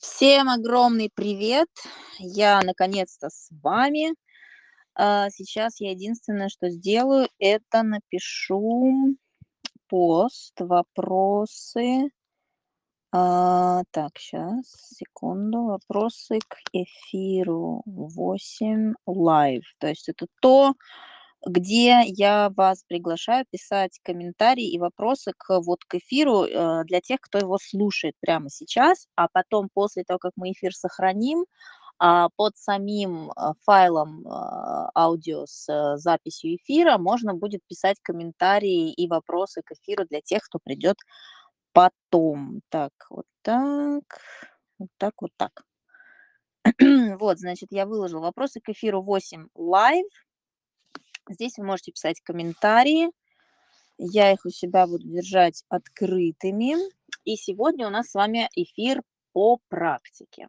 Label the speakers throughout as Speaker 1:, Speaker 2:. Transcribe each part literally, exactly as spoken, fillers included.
Speaker 1: Всем огромный привет! Я наконец-то с вами. А, сейчас я единственное, что сделаю, это напишу пост, вопросы. А, так, сейчас, секунду. Вопросы к эфиру восемь лайв. То есть это то, где я вас приглашаю писать комментарии и вопросы к вот к эфиру, э, для тех, кто его слушает прямо сейчас. А потом, после того, как мы эфир сохраним, а, под самим, а, файлом, а, аудио с, э, записью эфира можно будет писать комментарии и вопросы к эфиру для тех, кто придет потом. Так, вот так, вот так, вот так. Вот, значит, я выложила вопросы к эфиру восемь лайв. Здесь вы можете писать комментарии. Я их у себя буду держать открытыми. И сегодня у нас с вами эфир по практике.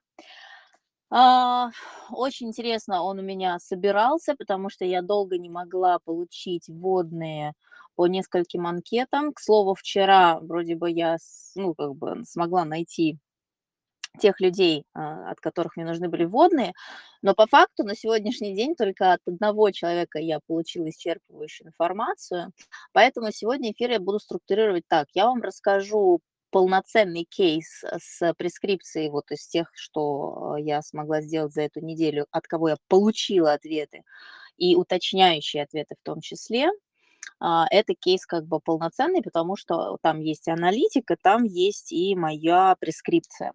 Speaker 1: А, очень интересно он у меня собирался, потому что я долго не могла получить вводные по нескольким анкетам. К слову, вчера вроде бы я с ну, как бы смогла найти тех людей, а, от которых мне нужны были вводные, но по факту на сегодняшний день только от одного человека я получила исчерпывающую информацию. Поэтому сегодня эфир я буду структурировать так: я вам расскажу полноценный кейс с прескрипцией вот из тех, что я смогла сделать за эту неделю, от кого я получила ответы, и уточняющие ответы в том числе. А, это кейс как бы полноценный, потому что там есть аналитика, там есть и моя прескрипция.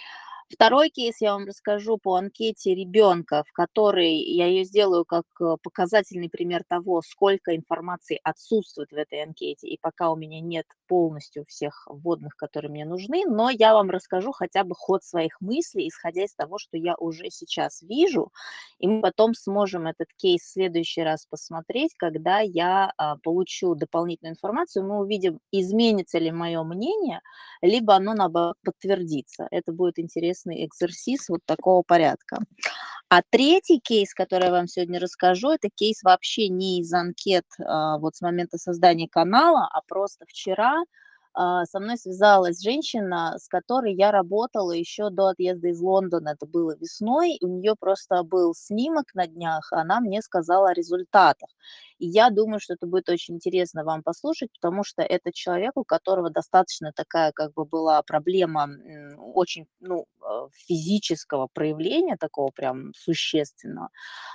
Speaker 1: Второй кейс я вам расскажу по анкете ребенка, в которой я ее сделаю как, э, показательный пример того, сколько информации отсутствует в этой анкете, и пока у меня нет полностью всех вводных, которые мне нужны, но я вам расскажу хотя бы ход своих мыслей, исходя из того, что я уже сейчас вижу, и мы потом сможем этот кейс в следующий раз посмотреть, когда я, а, получу дополнительную информацию. Мы увидим, изменится ли мое мнение, либо оно, наоборот, подтвердится. Это будет интересный экзерсис вот такого порядка. А третий кейс, который я вам сегодня расскажу, это кейс вообще не из анкет, а, вот с момента создания канала, а просто вчера, а, со мной связалась женщина, с которой я работала еще до отъезда из Лондона. Это было весной. У нее просто был снимок на днях, она мне сказала о результатах. И я думаю, что это будет очень интересно вам послушать, потому что это человек, у которого достаточно такая как бы была проблема, м, очень, ну, э, физического проявления, такого прям существенного,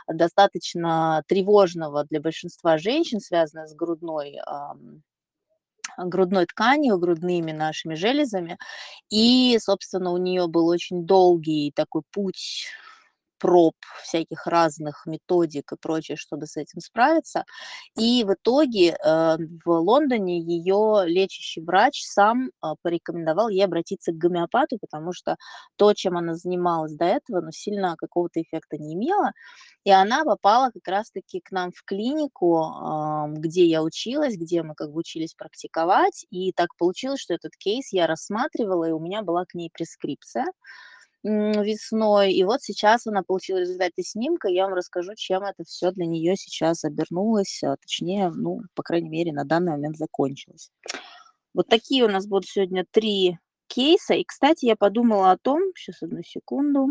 Speaker 1: достаточно тревожного для большинства женщин, связанного с грудной, ам, грудной тканью, грудными нашими железами. И, собственно, у нее был очень долгий такой путь проб, всяких разных методик и прочее, чтобы с этим справиться. И в итоге, э, в Лондоне ее лечащий врач сам, а, порекомендовал ей обратиться к гомеопату, потому что то, чем она занималась до этого, ну, сильно какого-то эффекта не имело. И она попала как раз-таки к нам в клинику, ам, где я училась, где мы как бы учились практиковать. И так получилось, что этот кейс я рассматривала, и у меня была к ней прескрипция, м, весной. И вот сейчас она получила результаты снимка. Я вам расскажу, чем это всё для нее сейчас обернулось, а точнее, ну, по крайней мере, на данный момент закончилось. Вот такие у нас будут сегодня три кейса. И, кстати, я подумала о том, щас, одну секунду.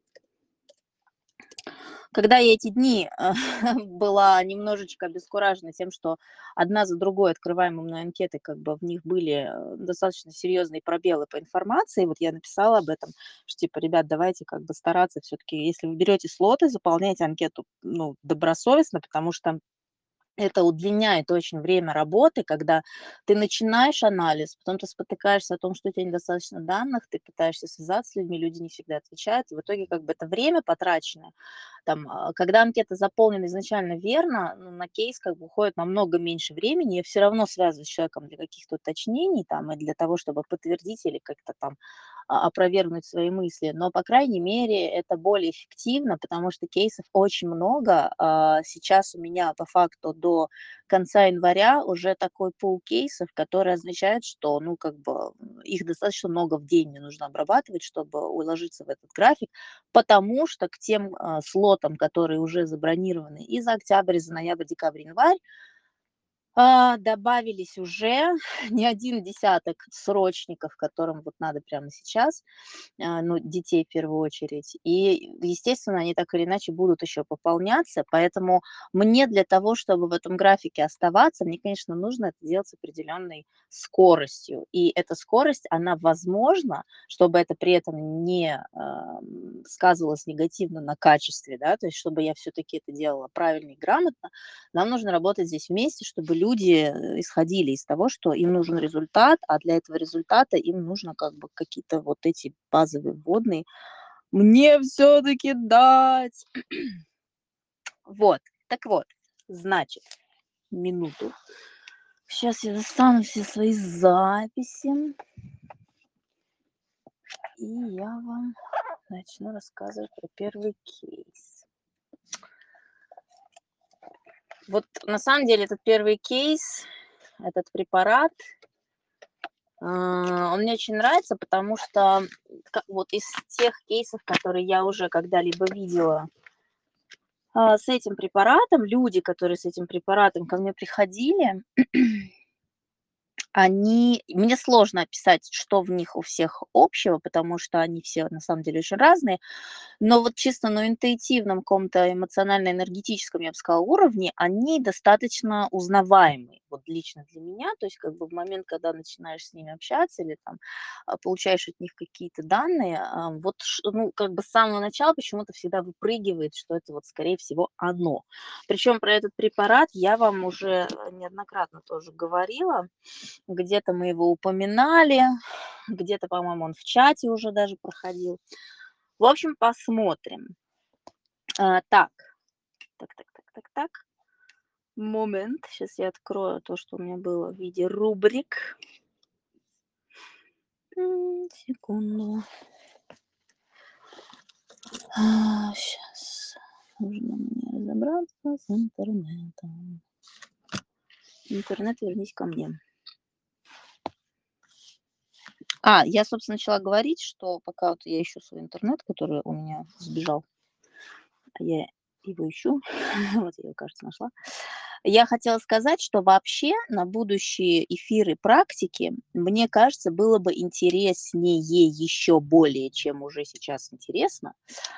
Speaker 1: Когда я эти дни, была немножечко обескуражена тем, что одна за другой открываемые мной анкеты, как бы в них были, э, достаточно серьезные пробелы по информации. Вот я написала об этом, что типа: "Ребят, давайте как бы стараться всё-таки, если вы берете слоты, заполняйте анкету, ну, добросовестно, потому что это удлиняет очень время работы, когда ты начинаешь анализ, потом ты спотыкаешься о том, что у тя недостаточно данных, ты пытаешься связаться с людьми, люди не всегда отвечают. И в итоге как бы это время потраченное. Там, а, когда анкета заполнена изначально верно, ну, на кейс как бы уходит намного меньше времени. Я всё равно связываюсь с человеком для каких-то уточнений там и для того, чтобы подтвердить или как-то там, а, опровергнуть свои мысли. Но, по крайней мере, это более эффективно, потому что кейсов очень много. А, сейчас у меня по факту до конца января уже такой пул кейсов, который означает, что, ну, как бы, их достаточно много в день мне нужно обрабатывать, чтобы уложиться в этот график. Потому что к тем, а, слотам, которые уже забронированы и за октябрь, и за ноябрь, декабрь, январь А, добавились уже не один десяток срочников, которым вот надо прямо сейчас, а, ну, детей в первую очередь. И, естественно, они так или иначе будут еще пополняться, поэтому мне для того, чтобы в этом графике оставаться, мне, конечно, нужно это делать с определенной скоростью. И эта скорость, она возможна, чтобы это при этом не ам, сказывалось негативно на качестве, да, то есть чтобы я все-таки это делала правильно и грамотно, нам нужно работать здесь вместе, чтобы люди э, исходили из того, что им нужен результат, а для этого результата им нужно как бы какие-то вот эти базовые вводные мне все-таки дать. Вот, так вот, значит, минуту. Сейчас я достану все свои записи, и я вам начну рассказывать про первый кейс. Вот на самом деле этот первый кейс, этот препарат, а, он мне очень нравится, потому что ка вот из тех кейсов, которые я уже когда-либо видела, а, с этим препаратом, люди, которые с этим препаратом ко мне приходили, они мне сложно описать, что в них у всех общего, потому что они все на самом деле очень разные. Но вот чисто на интуитивном каком-то эмоционально-энергетическом, я бы сказала, уровне они достаточно узнаваемые. Вот лично для меня. То есть как бы в момент, когда начинаешь с ними общаться или там, а, получаешь от них какие-то данные, а, вот ш ну, как бы с самого начала почему-то всегда выпрыгивает, что это вот, скорее всего, оно. Причем про этот препарат я вам уже, э, неоднократно тоже говорила. Где-то мы его упоминали, где-то, по-моему, он в чате уже даже проходил. В общем, посмотрим. А, так, так, так, так, так, так. Момент. Сейчас я открою то, что у меня было в виде рубрик. М, секунду. Сейчас нужно мне разобраться с интернетом. Интернет, вернись ко мне. А, я, собственно, начала говорить, что пока вот я ищу свой интернет, который у меня сбежал, а я его ищу. Вот я его, кажется, нашла. Я хотела сказать, что вообще на будущие эфиры практики, мне кажется, было бы интереснее еще более, чем уже сейчас интересно.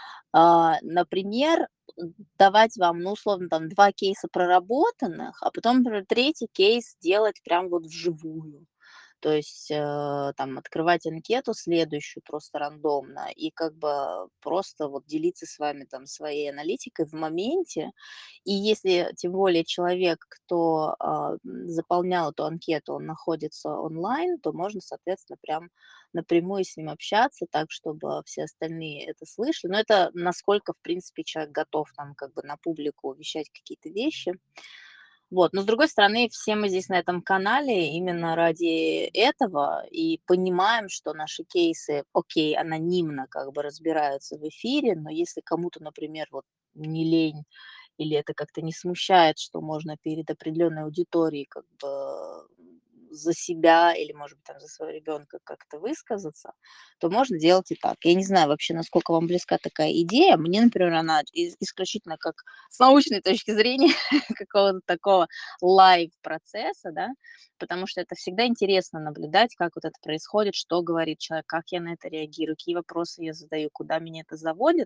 Speaker 1: А, например, м, давать вам, ну, условно, там два кейса проработанных, а потом, например, третий кейс делать прям вот вживую. То есть, э, там открывать анкету следующую просто рандомно и как бы просто вот делиться с вами там своей аналитикой в моменте. И если тем более человек, кто, а, м, заполнял эту анкету, он находится онлайн, то можно, соответственно, прям напрямую с ним общаться так, чтобы все остальные это слышали. Но это насколько, в принципе, человек готов там как бы на публику вещать какие-то вещи. Вот. Но, с другой стороны, все мы здесь на этом канале именно ради этого и понимаем, что наши кейсы, окей, анонимно как бы разбираются в эфире, но если кому-то, например, вот не лень или это как-то не смущает, что можно перед определенной аудиторией как бы за себя или, может быть, там, за своего ребенка как-то высказаться, то можно делать и так. Я не знаю вообще, насколько вам близка такая идея. Мне, например, она из- исключительно как с научной точки зрения какого-то такого лайв-процесса, да, потому что это всегда интересно наблюдать, как вот это происходит, что говорит человек, как я на это реагирую, какие вопросы я задаю, куда меня это заводит,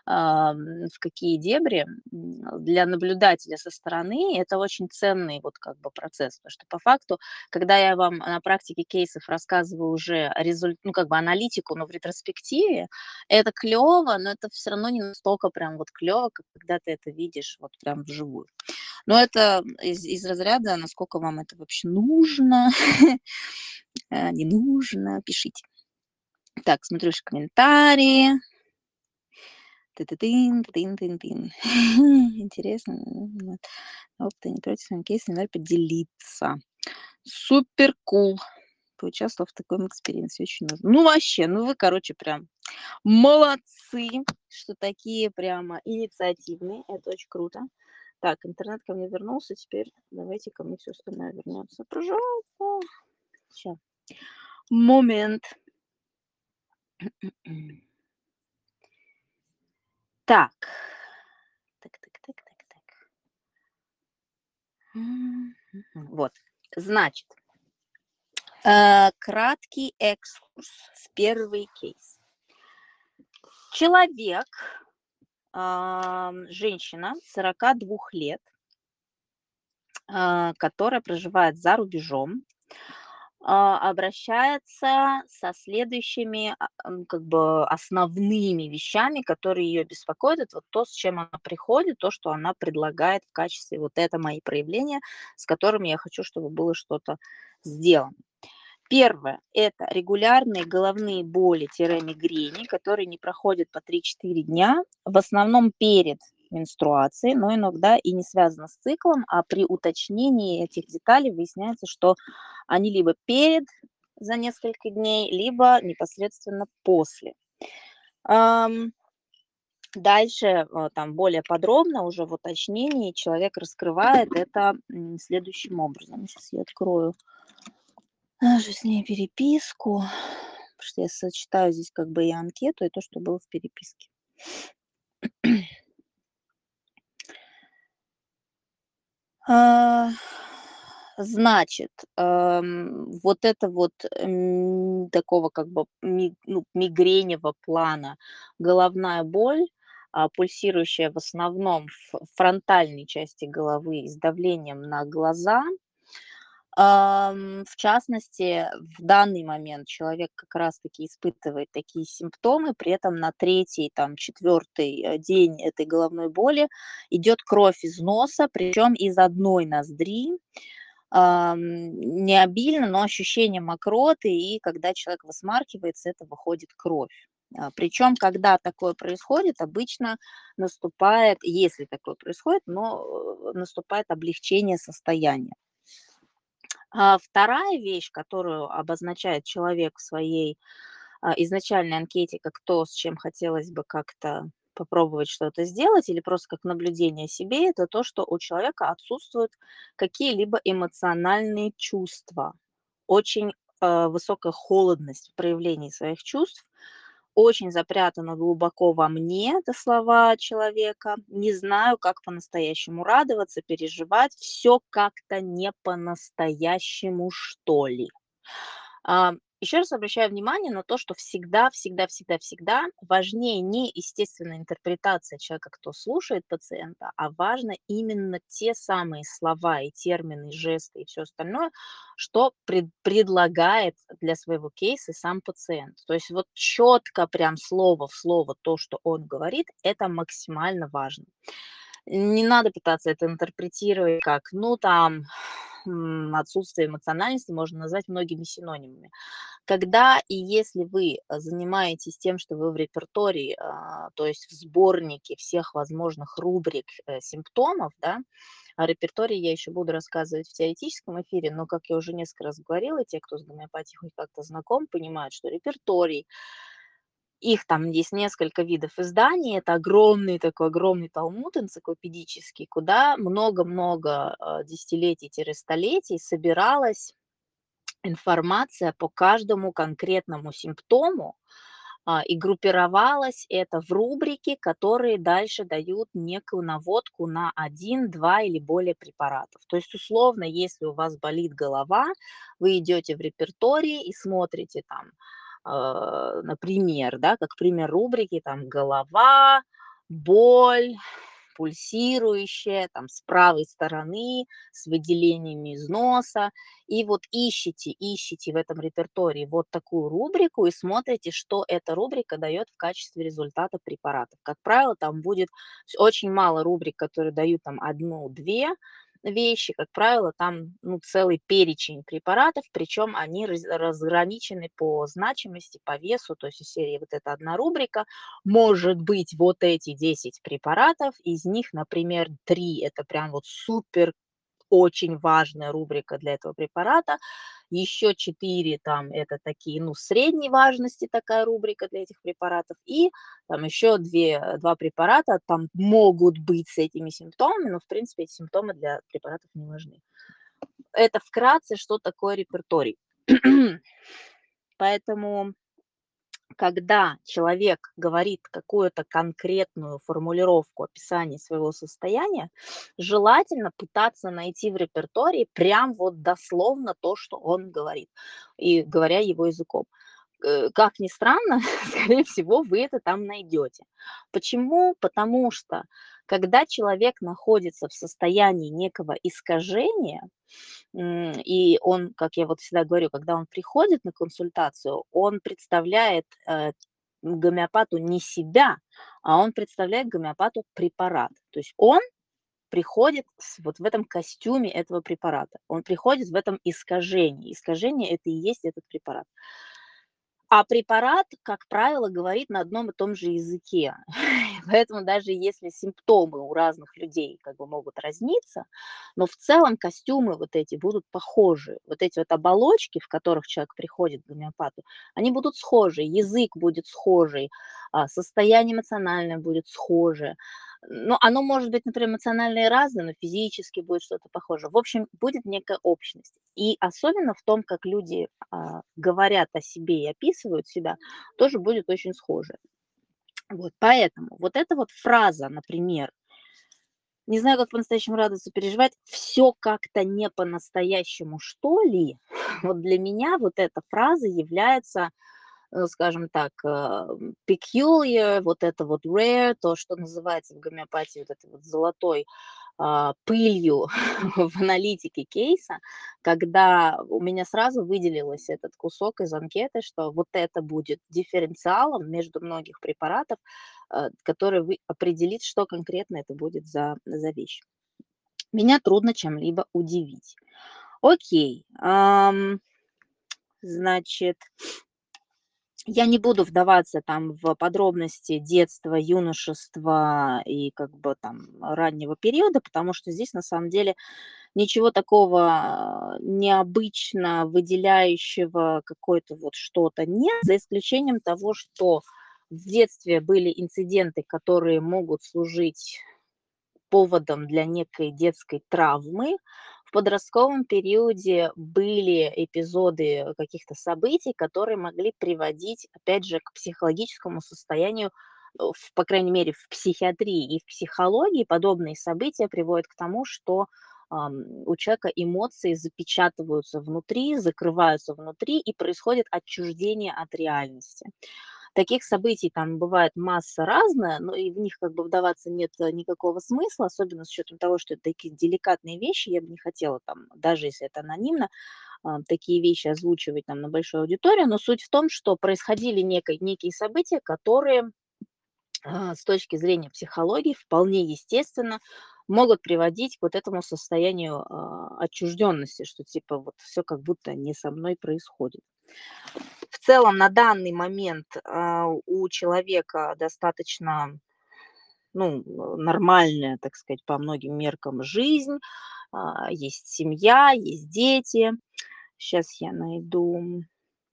Speaker 1: ам, в какие дебри. М, Для наблюдателя со стороны это очень ценный вот как бы процесс, потому что по факту, когда я вам на практике кейсов рассказываю уже результ, ну как бы аналитику, но в ретроспективе, это клево, но это все равно не настолько прям вот клево, как когда ты это видишь вот прям вживую. Но это из из разряда, насколько вам это вообще нужно, э, не нужно, пишите. Так, смотрю ваши комментарии. Ты-ты-тын, тын-тын-тын. Интересно, м, опыта не против своим кейсом, надо поделиться. Супер кул. Поучаствовал в таком эксперименсе, очень нужно. Ну, вообще, ну вы, короче, прям молодцы, что такие прямо инициативные. Это очень круто. Так, интернет ко мне вернулся, теперь давайте ко мне все остальное вернется. Пожалуйста. Ща. Момент. М. Так. Так так так так так. М. Мгм. Вот. Значит, э, краткий экскурс в первый кейс. Человек, ам, женщина сорока двух лет, а, которая проживает за рубежом, а, обращается со следующими, а, м, как бы основными вещами, которые ее беспокоят. Это вот то, с чем она приходит, то, что она предлагает в качестве вот это мои проявления, с которыми я хочу, чтобы было что-то сделано. Первое — это регулярные головные боли-мигрени, которые не проходят по три-четыре дня, в основном перед менструацией, но иногда и не связано с циклом, а при уточнении этих деталей выясняется, что они либо перед, за несколько дней, либо непосредственно после. Ам, Дальше, э, там более подробно, уже в уточнении, человек раскрывает это м, следующим образом. Сейчас я открою нашу с ней переписку, потому что я сочетаю здесь как бы и анкету, и то, что было в переписке. А, значит, ам, вот это вот, м, такого как бы ми ну, мигреневого плана головная боль, а, пульсирующая в основном в фронтальной части головы с давлением на глаза. Ам, в частности, в данный момент человек как раз-таки испытывает такие симптомы, при этом на третий, там, четвертый э, день этой головной боли идет кровь из носа, причем из одной ноздри. Ам, не обильно, но ощущение мокроты, и когда человек высмаркивается, это выходит кровь. А, причем, когда такое происходит, обычно наступает, если такое происходит, но э, наступает облегчение состояния. А вторая вещь, которую обозначает человек в своей, а, изначальной анкете как то, с чем хотелось бы как-то попробовать что-то сделать или просто как наблюдение о себе, это то, что у человека отсутствуют какие-либо эмоциональные чувства. Очень, а, высокая холодность в проявлении своих чувств, очень запрятано глубоко во мне — это слова человека. Не знаю, как по-настоящему радоваться, переживать. Все как-то не по-настоящему, что ли. А, Еще раз обращаю внимание на то, что всегда, всегда, всегда, всегда важнее не естественная интерпретация человека, кто слушает пациента, а важно именно те самые слова и термины, и жесты и все остальное, что пред- предлагает для своего кейса сам пациент. То есть вот четко, прям слово в слово то, что он говорит, это максимально важно. Не надо пытаться это интерпретировать как, ну, там, м, отсутствие эмоциональности можно назвать многими синонимами. Когда и если вы, э, занимаетесь тем, что вы в репертуаре, а, то есть в сборнике всех возможных рубрик, э, симптомов, да, о репертуаре я еще буду рассказывать в теоретическом эфире, но, как я уже несколько раз говорила, те, кто с гомеопатией хоть как-то знаком, понимают, что репертуарий, их там есть несколько видов изданий, это огромный такой огромный талмуд энциклопедический, куда много-много э, десятилетий-столетий собиралась информация по каждому конкретному симптому, а, и группировалось это в рубрики, которые дальше дают некую наводку на один, два или более препаратов. То есть, условно, если у вас болит голова, вы идете в репертуаре и смотрите там, э, например, да, как пример рубрики, там голова, боль, пульсирующая, там с правой стороны, с выделениями из носа. И вот ищите, ищите в этом репертуаре вот такую рубрику и смотрите, что эта рубрика дает в качестве результата препаратов. Как правило, там будет очень мало рубрик, которые дают там одну-две вещи. Как правило, там ну, целый перечень препаратов, причем они раз- разграничены по значимости, по весу. То есть из серии вот эта одна рубрика, может быть, вот эти десять препаратов, из них, например, три — это прям вот супер очень важная рубрика для этого препарата. Еще четыре там — это такие, ну, средней важности такая рубрика для этих препаратов. И там еще две, два препарата там могут быть с этими симптомами, но, в принципе, эти симптомы для препаратов не важны. Это вкратце, что такое репертуарий. Поэтому Когда человек говорит какую-то конкретную формулировку описания своего состояния, желательно пытаться найти в репертуаре прям вот дословно то, что он говорит, и говоря его языком. Э, как ни странно, скорее всего, вы это там найдете. Почему? Потому что когда человек находится в состоянии некого искажения, м, и он, как я вот всегда говорю, когда он приходит на консультацию, он представляет э, гомеопату не себя, а он представляет гомеопату препарат. То есть он приходит с вот в этом костюме этого препарата. Он приходит в этом искажении. Искажение- это и есть этот препарат. А препарат, как правило, говорит на одном и том же языке. Поэтому даже если симптомы у разных людей как бы могут разниться, но в целом костюмы вот эти будут похожи. Вот эти вот оболочки, в которых человек приходит к гомеопату, они будут схожи, язык будет схожий, а, состояние эмоциональное будет схожее. Но оно может быть, например, эмоционально и разное, но физически будет что-то похоже. В общем, будет некая общность. И особенно в том, как люди а, говорят о себе и описывают себя, тоже будет очень схоже. Вот, поэтому вот эта вот фраза, например, не знаю, как по-настоящему радоваться, переживать, все как-то не по-настоящему, что ли, вот для меня вот эта фраза является, э, скажем так, э, peculiar, вот это вот rare, то, что называется в гомеопатии вот этой вот золотой а, пылью в аналитике кейса, когда у меня сразу выделилось этот кусок из анкеты, что вот это будет дифференциалом между многих препаратов, э, который вы определит, что конкретно это будет за за вещь. Меня трудно чем-либо удивить. Окей, ам, значит, я не буду вдаваться там в подробности детства, юношества и как бы там раннего периода, потому что здесь на самом деле ничего такого а, необычно выделяющего какое-то вот что-то нет, за исключением того, что в детстве были инциденты, которые могут служить поводом для некой детской травмы. В подростковом периоде были эпизоды каких-то событий, которые могли приводить, опять же, к психологическому состоянию, э, в, по крайней мере, в психиатрии и в психологии подобные события приводят к тому, что ам, у человека эмоции запечатываются внутри, закрываются внутри, и происходит отчуждение от реальности. Таких событий там бывает масса разная, но и в них как бы вдаваться нет э, никакого смысла, особенно с учетом того, что это такие деликатные вещи. Я бы не хотела там, даже если это анонимно, а, такие вещи озвучивать там на большую аудиторию. Но суть в том, что происходили некой, некие события, которые а, с точки зрения психологии вполне естественно могут приводить к вот этому состоянию а, отчужденности, что типа вот все как будто не со мной происходит. В целом на данный момент, а, у человека достаточно, ну, э, нормальная, так сказать, по многим меркам жизнь. А, есть семья, есть дети. Сейчас я найду.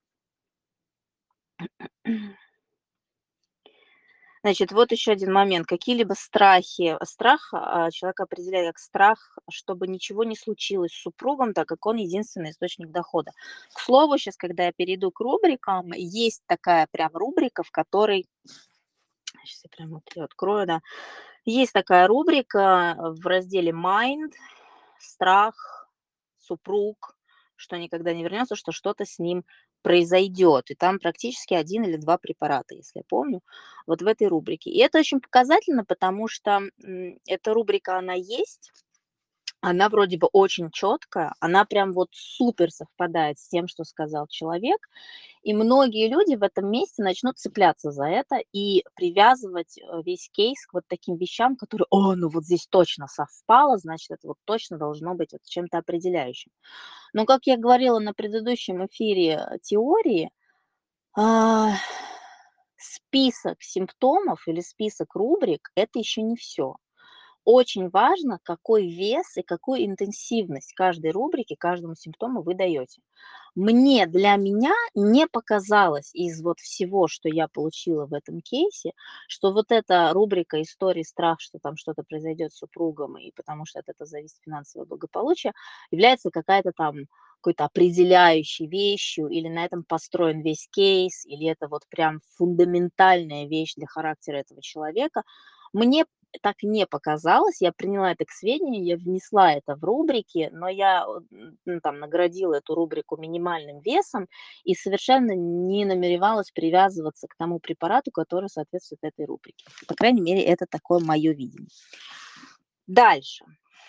Speaker 1: Значит, вот еще один момент. Какие-либо страхи. Страх, а, человек определяет как страх, чтобы ничего не случилось с супругом, так как он единственный источник дохода. К слову, сейчас, когда я перейду к рубрикам, есть такая прям рубрика, в которой сейчас я прям вот её открою, да. Есть такая рубрика в разделе "Mind", страх, супруг, что никогда не вернется, что что-то с ним произойдет. И там практически один или два препарата, если я помню, вот в этой рубрике. И это очень показательно, потому что, м, эта рубрика, она есть, она вроде бы очень четкая, она прям вот супер совпадает с тем, что сказал человек. И многие люди в этом месте начнут цепляться за это и привязывать, э, весь кейс к вот таким вещам, которые: "О, ну вот здесь точно совпало, значит, это вот точно должно быть вот чем-то определяющим". Но, как я говорила на предыдущем эфире, э, теории, а, список симптомов или список рубрик- это еще не все. очень важно, какой вес и какую интенсивность каждой рубрики, каждому симптому вы даете. Мне, для меня не показалось из вот всего, что я получила в этом кейсе, что вот эта рубрика "Истории, страх", что там что-то произойдет с супругом, и потому что от этого зависит финансовое благополучие, является какая-то там какой-то определяющей вещью, или на этом построен весь кейс, или это вот прям фундаментальная вещь для характера этого человека. Мне так не показалось. Я приняла это к сведению, я внесла это в рубрики, но я, э, м, ну, там наградила эту рубрику минимальным весом и совершенно не намеревалась привязываться к тому препарату, который соответствует этой рубрике. По крайней мере, это такое мое видение. Дальше.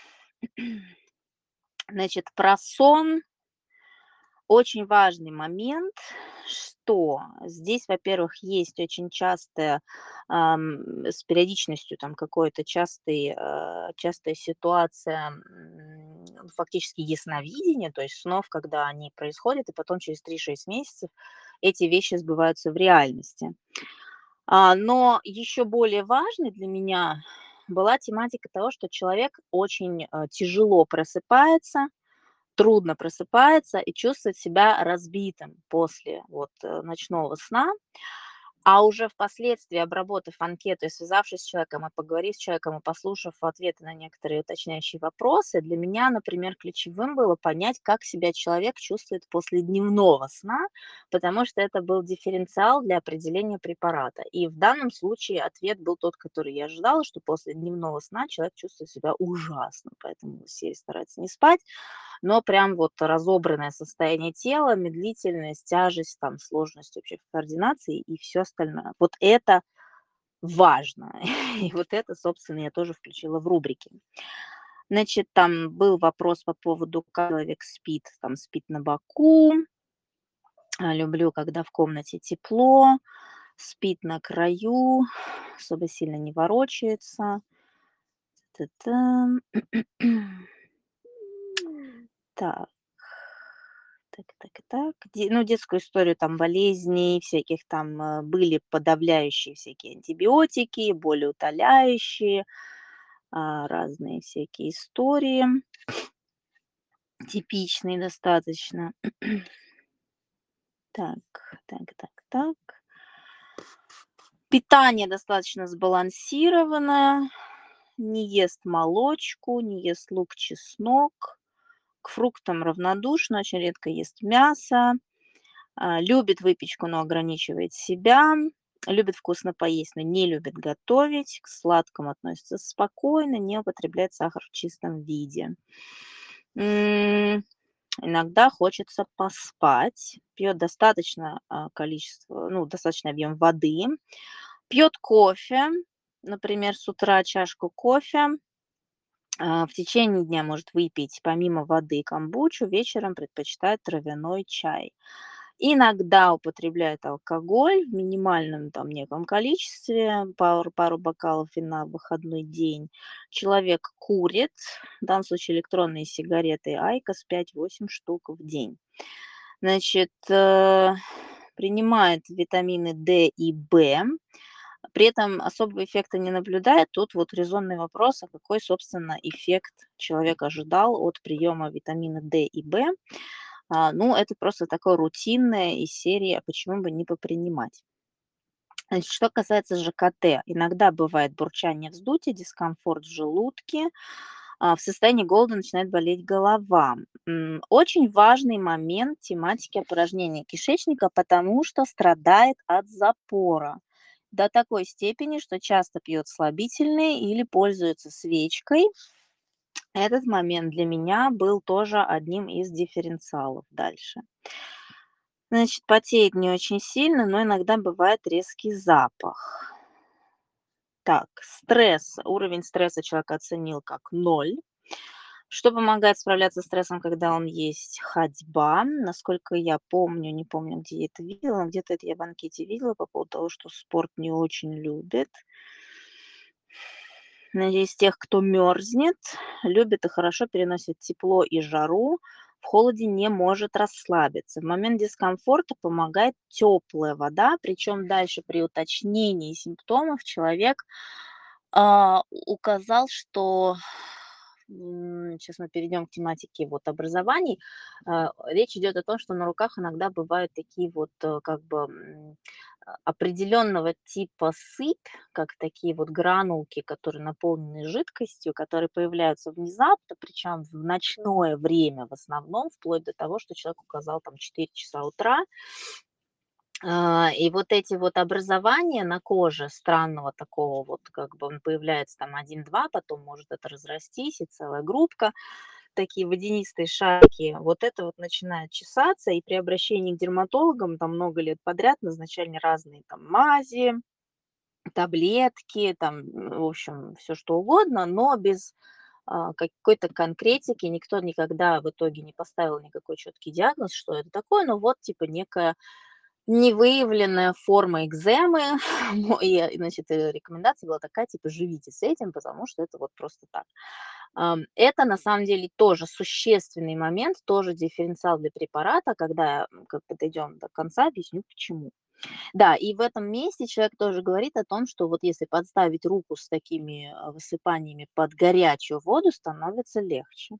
Speaker 1: Значит, про сон очень важный момент, что здесь, во-первых, есть очень частая, ам, с периодичностью там какой-то частый, э, частая ситуация, м, фактически ясновидения, то есть снов, когда они происходят, и потом через три-шесть месяцев эти вещи сбываются в реальности. А, но еще более важной для меня была тематика того, что человек очень, э, тяжело просыпается, трудно просыпается и чувствует себя разбитым после вот, э, ночного сна. А уже впоследствии, обработав анкету и связавшись с человеком, и поговорив с человеком, и послушав ответы на некоторые уточняющие вопросы, для меня, например, ключевым было понять, как себя человек чувствует после дневного сна, потому что это был дифференциал для определения препарата. И в данном случае ответ был тот, который я ожидала, что после дневного сна человек чувствует себя ужасно, поэтому все стараются не спать, но прям вот разобранное состояние тела, медлительность, тяжесть, там, сложность вообще в координации и все остальное. Вот это важно. И вот это, собственно, я тоже включила в рубрики. Значит, там был вопрос по поводу, как человек спит, там, спит на боку. А, люблю, когда в комнате тепло, спит на краю, особо сильно не ворочается. Та-та. Так. Так, так, так. Де ну, детскую историю там болезней, всяких там, э, были подавляющие всякие антибиотики, болеутоляющие, а, разные всякие истории, типичные достаточно. Так, так, так, так. Питание достаточно сбалансированное, не ест молочку, не ест лук, чеснок, к фруктам равнодушно, очень редко ест мясо. А, любит выпечку, но ограничивает себя. Любит вкусно поесть, но не любит готовить. К сладкому относится спокойно, не употребляет сахар в чистом виде. М, Иногда хочется поспать. Пьет достаточно а, количество, ну, достаточный объем воды. Пьет кофе, например, с утра чашку кофе. А, В течение дня может выпить помимо воды камбучу, вечером предпочитает травяной чай. Иногда употребляет алкоголь в минимальном там неком количестве, пару, пару бокалов вина в выходной день. Человек курит, в данном случае электронные сигареты Айкос пять-восемь штук в день. Значит, э, принимает витамины D и В, при этом особого эффекта не наблюдает. Тут вот резонный вопрос, а какой, собственно, эффект человек ожидал от приема витамина D и В. А, ну, это просто такое рутинное из серии "А почему бы не попринимать?" Значит, что касается ЖКТ, иногда бывает бурчание, вздутие, дискомфорт в желудке, а, в состоянии голода начинает болеть голова. М, Очень важный момент тематики опорожнения кишечника, потому что страдает от запора до такой степени, что часто пьет слабительные или пользуется свечкой. Этот момент для меня был тоже одним из дифференциалов дальше. Значит, потеет не очень сильно, но иногда бывает резкий запах. Так, стресс. Уровень стресса человек оценил как ноль. Что помогает справляться с стрессом, когда он есть? Ходьба. Насколько я помню, не помню, где я это видела, но где-то это я в анкете видела по поводу того, что спорт не очень любит. Надеюсь, тех, кто мерзнет, любит и хорошо переносит тепло и жару, в холоде не может расслабиться. В момент дискомфорта помогает теплая вода, причем дальше при уточнении симптомов человек А, у указал, что, сейчас мы перейдем к тематике вот образований. А, речь идет о том, что на руках иногда бывают такие вот, э, как бы, м, а, определенного типа сыпь, как такие вот гранулки, которые наполнены жидкостью, которые появляются внезапно, причем в ночное время в основном, вплоть до того, что человек указал там четыре часа утра. А, и вот эти вот образования на коже странного такого вот, как бы он появляется там один-два, потом может это разрастись, и целая группка, такие водянистые шарики. Вот это вот начинает чесаться, и при обращении к дерматологам там много лет подряд назначали разные там мази, таблетки, там, м, в общем, все что угодно, но без, а, какой-то конкретики. Никто никогда в итоге не поставил никакой четкий диагноз, что это такое. Но вот типа некая невыявленная форма экземы. Мо и, э, значит, э, рекомендация была такая, типа: живите с этим, потому что это вот просто так. Ам, это на самом деле тоже существенный момент, тоже дифференциал для препарата. Когда, м, как бы дойдем до конца, объясню почему. Да, и в этом месте человек тоже говорит о том, что вот если подставить руку с такими, а, высыпаниями под горячую воду, становится легче.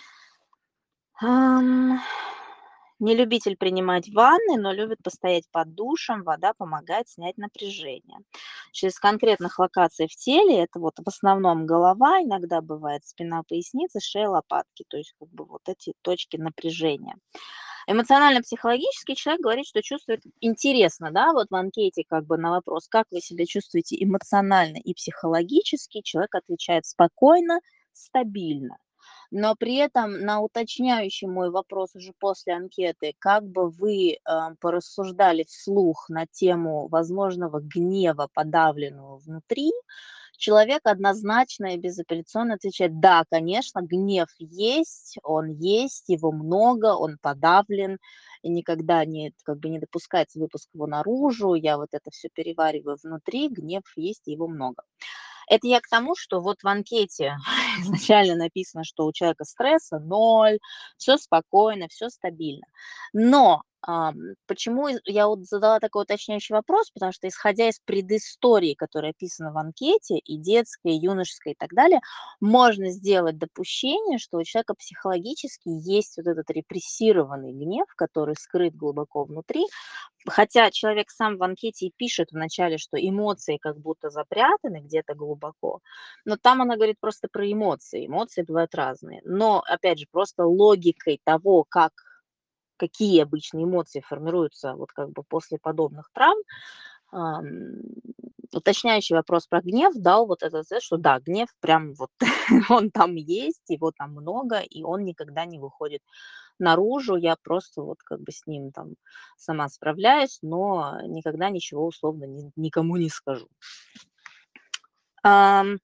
Speaker 1: Ам, не любитель принимать ванны, но любит постоять под душем. Вода помогает снять напряжение. Через конкретных локаций в теле, это вот в основном голова, иногда бывает спина, поясница, шея, лопатки, то есть как бы вот эти точки напряжения. Эмоционально-психологический человек говорит, что чувствует интересно, да, вот в анкете как бы на вопрос, как вы себя чувствуете эмоционально и психологически, человек отвечает спокойно, стабильно. Но при этом на уточняющий мой вопрос уже после анкеты, как бы вы, а, порассуждали вслух на тему возможного гнева, подавленного внутри, человек однозначно и безапелляционно отвечает: "Да, конечно, гнев есть, он есть, его много, он подавлен, и никогда не как бы не допускается выпуск его наружу. Я вот это все перевариваю внутри, гнев есть, и его много". Это я к тому, что вот в анкете изначально написано, что у человека стресса ноль, все спокойно, все стабильно. Но, ам, почему из я вот задала такой уточняющий вопрос, потому что, исходя из предыстории, которая описана в анкете, и детской, и юношеской, и так далее, можно сделать допущение, что у человека психологически есть вот этот репрессированный гнев, который скрыт глубоко внутри. Хотя человек сам в анкете и пишет вначале, что эмоции как будто запрятаны где-то глубоко, но там она говорит просто про эмоции. Эмоции бывают разные. Но, опять же, просто логикой того, как какие обычно эмоции формируются вот как бы после подобных травм, ам, уточняющий вопрос про гнев дал вот этот ответ, что да, гнев прям вот он там есть, его там много, и он никогда не выходит наружу. Я просто вот как бы с ним там сама справляюсь, но никогда ничего условно ни никому не скажу. Ам,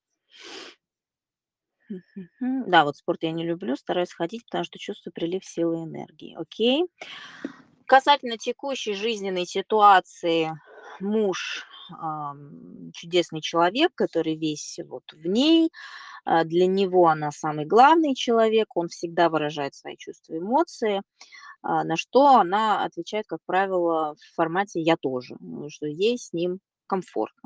Speaker 1: мгм. Да, вот спорт я не люблю, стараюсь ходить, потому что чувствую прилив силы и энергии. Окей. Касательно текущей жизненной ситуации, муж, ам, чудесный человек, который весь вот в ней. А, для него она самый главный человек, он всегда выражает свои чувства и эмоции. А, на что она отвечает, как правило, в формате "я тоже", ну, что ей с ним комфортно.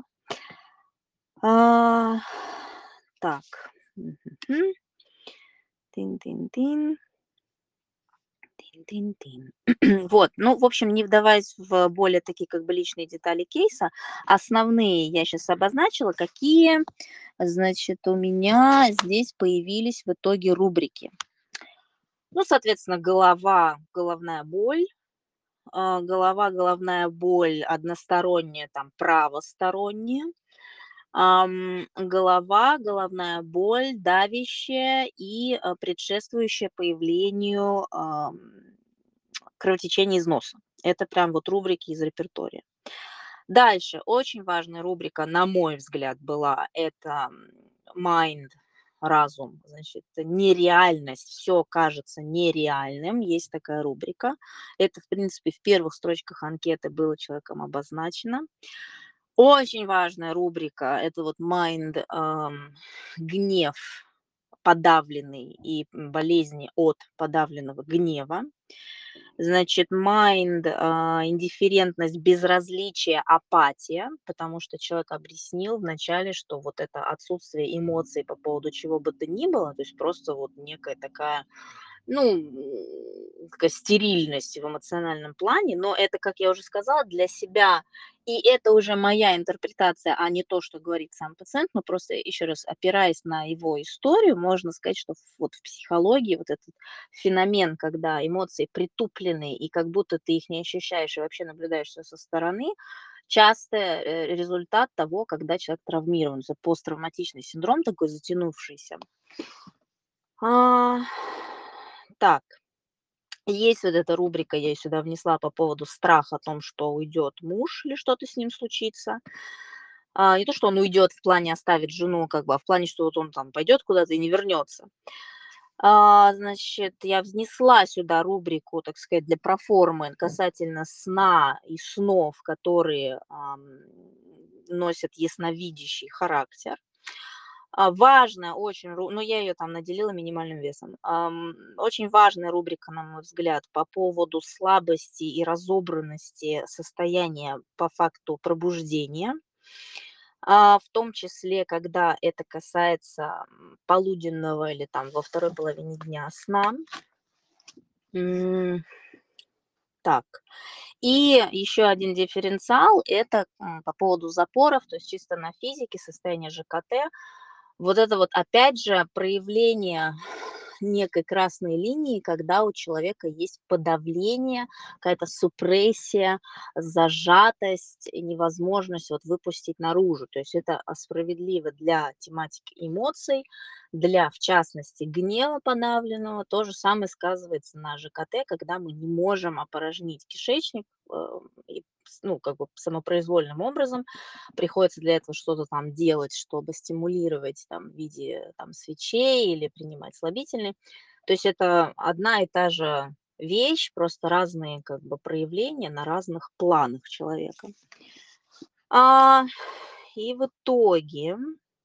Speaker 1: А, так. Мгм. Тын-тын-тын, тын-тын-тын. Вот, ну, в общем, не вдаваясь в более такие как бы личные детали кейса, основные я сейчас обозначила, какие, значит, у меня здесь появились в итоге рубрики. Ну, соответственно, голова, головная боль, а, голова, головная боль односторонняя, там правосторонняя, ам, голова, головная боль давящая и, а, предшествующая появлению, ам, кровотечения из носа. Это прям вот рубрики из репертуария. Дальше очень важная рубрика, на мой взгляд, была- это, м, mind, разум. Значит, нереальность, все кажется нереальным. Есть такая рубрика. Это, в принципе, в первых строчках анкеты было человеком обозначено. Очень важная рубрика- это вот mind, ам, гнев, подавленный и болезни от подавленного гнева. Значит, mind, а, индифферентность, безразличие, апатия, потому что человек объяснил вначале, что вот это отсутствие эмоций по поводу чего бы то ни было, то есть просто вот некая такая, ну, м, такая стерильность в эмоциональном плане, но это, как я уже сказала, для себя, и это уже моя интерпретация, а не то, что говорит сам пациент, но просто еще раз опираясь на его историю, можно сказать, что в- вот в психологии вот этот феномен, когда эмоции притуплены и как будто ты их не ощущаешь и вообще наблюдаешь всё со стороны, часто э, результат того, когда человек травмирован. Это посттравматичный синдром такой затянувшийся. А, так, есть вот эта рубрика, я ее сюда внесла по поводу страха о том, что уйдет муж или что-то с ним случится. А, не то, что он уйдет в плане оставит жену, как бы, а в плане, что вот он там пойдет куда-то и не вернется. А, значит, я внесла сюда рубрику, так сказать, для проформы касательно сна и снов, которые ам, носят ясновидящий характер. А, важная очень, ру ну, я ее там наделила минимальным весом. Ам, очень важная рубрика, на мой взгляд, по поводу слабости и разобранности состояния по факту пробуждения. А, в том числе, когда это касается, м, полуденного или там во второй половине дня сна. М, так, и еще один дифференциал- это, м, по поводу запоров, то есть чисто на физике, состояние ЖКТ. Вот это вот опять же проявление некой красной линии, когда у человека есть подавление, какая-то супрессия, зажатость и невозможность вот выпустить наружу. То есть это а, справедливо для тематики эмоций, для, в частности, гнева подавленного. То же самое сказывается на ЖКТ, когда мы не можем опорожнить кишечник, э, и, с- ну, как бы самопроизвольным образом приходится для этого что-то там делать, чтобы стимулировать там в виде там свечей или принимать слабительные. То есть это одна и та же вещь, просто разные как бы проявления на разных планах человека. А, и в итоге,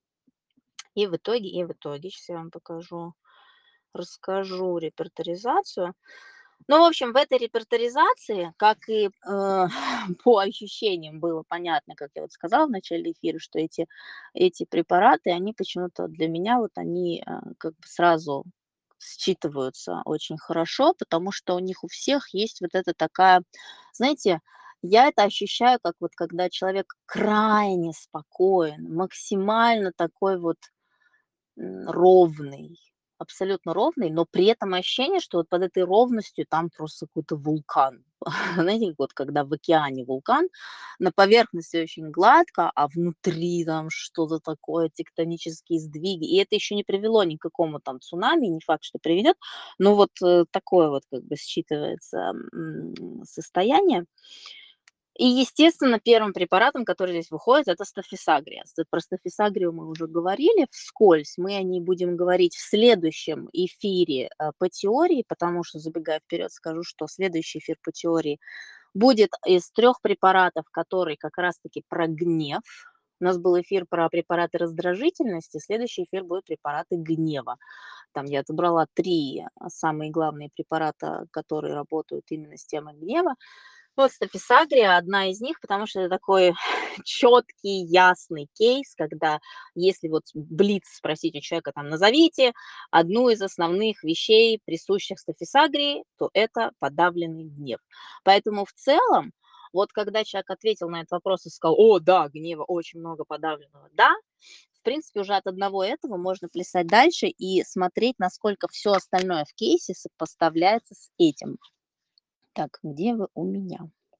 Speaker 1: и в итоге, и в итоге, сейчас я вам покажу, расскажу репертуаризацию. Ну, в общем, в этой репертуаризации, как и, э, по ощущениям было понятно, как я вот сказала в начале эфира, что эти эти препараты, они почему-то для меня вот они, э, как бы сразу считываются очень хорошо, потому что у них у всех есть вот эта такая, знаете, я это ощущаю, как вот когда человек крайне спокоен, максимально такой вот М, ровный, абсолютно ровный, но при этом ощущение, что вот под этой ровностью там просто какой-то вулкан. Знаете, как вот когда в океане вулкан, на поверхности очень гладко, а внутри там что-то такое, тектонические сдвиги. И это еще не привело ни к какому там цунами, не факт, что приведет, но вот э, такое вот как бы считывается м, состояние. И, естественно, первым препаратом, который здесь выходит, это стафисагрия. С Про стафисагрию мы уже говорили вскользь. Мы о ней будем говорить в следующем эфире, э, по теории, потому что, забегая вперед, скажу, что следующий эфир по теории будет из трех препаратов, которые как раз таки про гнев. У нас был эфир про препараты раздражительности, следующий эфир будет препараты гнева. Там я отобрала три а, самые главные препарата, которые работают именно с темой гнева. Вот стафисагрия одна из них, потому что это такой четкий, ясный кейс, когда если вот блиц спросить у человека, там, назовите одну из основных вещей, присущих стафисагрии, то это подавленный гнев. Поэтому в целом, вот когда человек ответил на этот вопрос и сказал: "О, да, гнева очень много подавленного", да, в принципе, уже от одного этого можно плясать дальше и смотреть, насколько все остальное в кейсе сопоставляется с этим. Так, где вы у меня?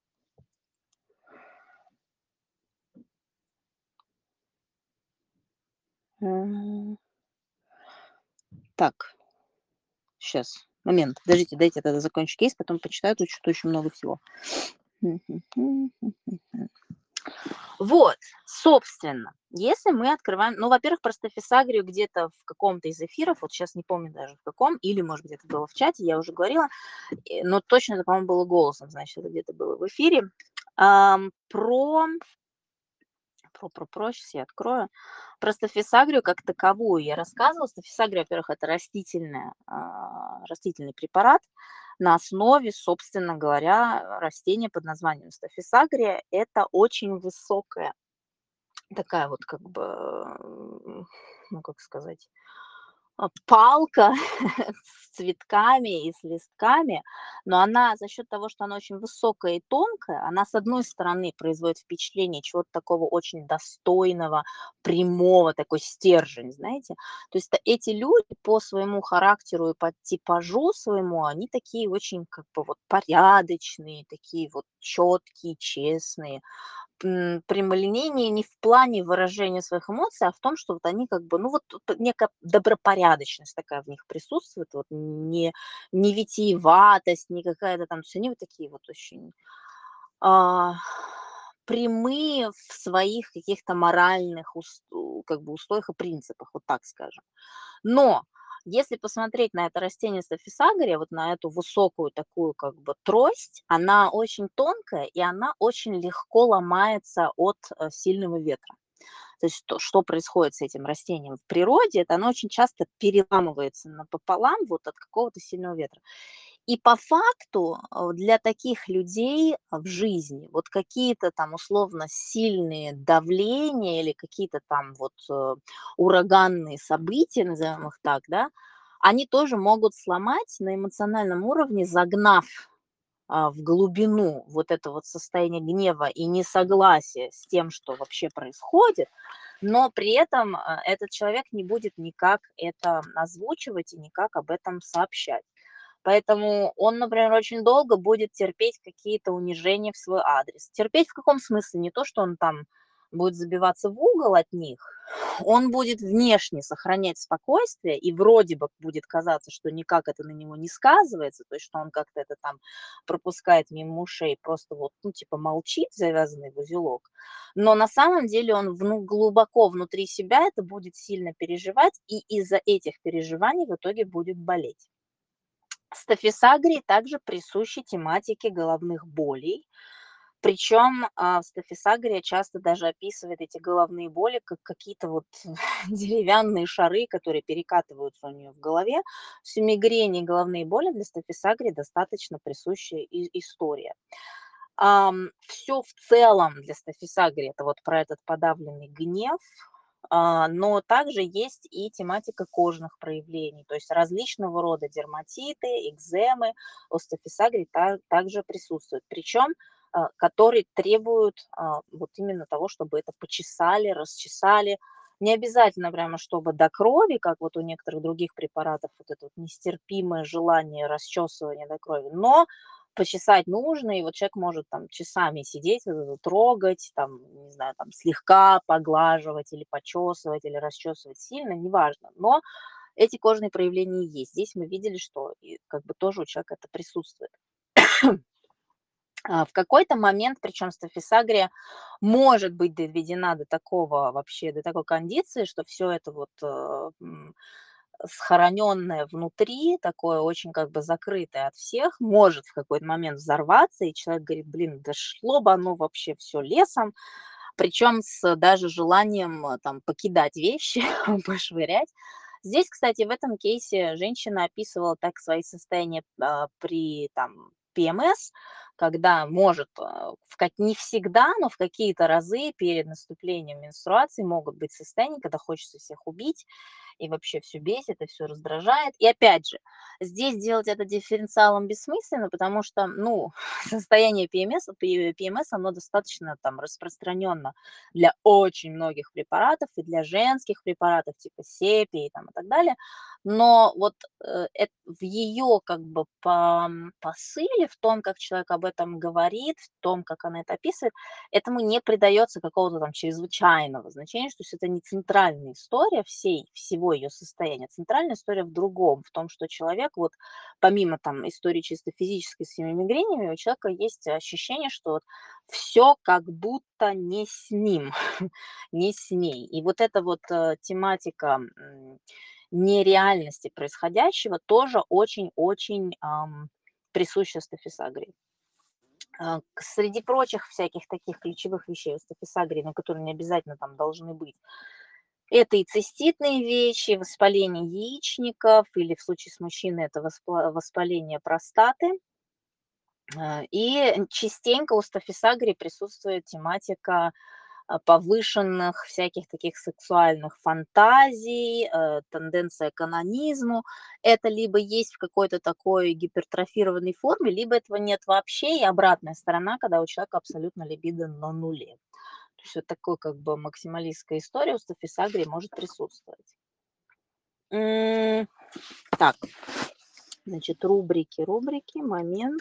Speaker 1: М, так, сейчас, момент. Подождите, дайте я тогда закончу кейс, потом почитаю, тут что-то очень много всего. Вот, собственно, если мы открываем, ну, во-первых, про стафисагрию где-то в каком-то из эфиров, вот сейчас не помню даже в каком, или, может, где-то было в чате, я уже говорила, э, но точно это, по-моему, было голосом, значит, это где-то было в эфире. Ам, про Про-про-про, щас я открою. Про стафисагрию как таковую я рассказывала. Стафисагрия, во-первых, это растительная, а, растительный препарат на основе, собственно говоря, растения под названием стафисагрия. Это очень высокая такая вот как бы, м, ну, как сказать, а, палка с цветками и с листками, но она за счет того, что она очень высокая и тонкая, она, с одной стороны, производит впечатление чего-то такого очень достойного, прямого, такой стержень, знаете. То есть т эти люди по своему характеру и по типажу своему, они такие очень как бы вот порядочные, такие вот четкие, честные, м, прямолинейные не в плане выражения своих эмоций, а в том, что вот они как бы, ну, вот т некая добропорядочность такая в них присутствует, вот не не витиеватость, не какая-то там, то есть они вот такие вот очень, а, прямые в своих каких-то моральных ус как бы устоях и принципах, вот так скажем. Но если посмотреть на это растение стафисагрия, вот на эту высокую такую как бы трость, она очень тонкая и она очень легко ломается от, э, сильного ветра. То есть что что происходит с этим растением в природе? Это оно очень часто переламывается напополам вот от какого-то сильного ветра. И по факту, э, для таких людей в жизни вот какие-то там условно сильные давления или какие-то там вот, э, ураганные события, назовем их так, да, они тоже могут сломать на эмоциональном уровне, загнав, а, в глубину вот это вот состояние гнева и несогласия с тем, что вообще происходит, но при этом, а, этот человек не будет никак это озвучивать и никак об этом сообщать. Поэтому он, например, очень долго будет терпеть какие-то унижения в свой адрес. Терпеть в каком смысле? Не то, что он там будет забиваться в угол от них, он будет внешне сохранять спокойствие, и вроде бы будет казаться, что никак это на него не сказывается, то есть что он как-то это там пропускает мимо ушей, просто вот, ну, типа молчит, завязанный в узелок. Но на самом деле он вну глубоко внутри себя это будет сильно переживать, и из-за этих переживаний в итоге будет болеть. Стафисагрии также присущи тематике головных болей. Причем, а, стафисагрия часто даже описывает эти головные боли как какие-то вот деревянные шары, которые перекатываются у нее в голове. Всё мигрени и головные боли для стафисагрии достаточно присущая и история. Ам, всё в целом для стафисагрии- это вот про этот подавленный гнев, а, но также есть и тематика кожных проявлений, то есть различного рода дерматиты, экземы у стафисагрии та также присутствуют, причем, а, которые требуют, а, вот именно того, чтобы это почесали, расчесали. Не обязательно прямо чтобы до крови, как вот у некоторых других препаратов, вот это вот нестерпимое желание расчесывания до крови, но почесать нужно, и вот человек может там часами сидеть, вот это трогать, там, не знаю, там слегка поглаживать или почесывать, или расчесывать сильно, неважно, но эти кожные проявления есть. Здесь мы видели, что и как бы тоже у человека это присутствует. А, в какой-то момент, причем стафисагрия может быть доведена до такого вообще, до такой кондиции, что всё это вот, э, м, схороненное внутри, такое очень как бы закрытое от всех, может в какой-то момент взорваться, и человек говорит: "Блин, да шло бы оно вообще всё лесом". Причем с даже желанием, э, там покидать вещи, пошвырять. Здесь, кстати, в этом кейсе женщина описывала так свои состояния, а, при там ПМС, когда может, а, в ка не всегда, но в какие-то разы перед наступлением менструации могут быть состояния, когда хочется всех убить, и вообще всё бесит, и всё раздражает. И опять же, здесь делать это дифференциалом бессмысленно, потому что, ну, состояние ПМС пи ПМС, оно достаточно там распространенно для очень многих препаратов, и для женских препаратов типа Сепи там и так далее. Но вот, э, эт в ее как бы пам посыле, в том, как человек об этом говорит, в том, как она это описывает, этому не придается какого-то там чрезвычайного значения, что есть это не центральная история всей всего ее состояния. Центральная история в другом, в том, что человек вот помимо там истории чисто физической с этими мигренями, у человека есть ощущение, что вот всё как будто не с ним, не с ней. И вот эта вот, э, тематика, м, нереальности происходящего тоже очень очень, ам, присуща стафисагрии. А, к среди прочих всяких таких ключевых вещей у стафисагрии, ну, которые не обязательно там должны быть, это и циститные вещи, воспаление яичников или в случае с мужчиной это воспла воспаление простаты. А, и частенько у стафисагрии присутствует тематика, а, повышенных всяких таких сексуальных фантазий, э, тенденция к онанизму. Это либо есть в какой-то такой гипертрофированной форме, либо этого нет вообще, и обратная сторона, когда у человека абсолютно либидо на нуле. То есть вот такой как бы максималистская история у стафисагрии может присутствовать. М, так, значит, рубрики, рубрики, момент.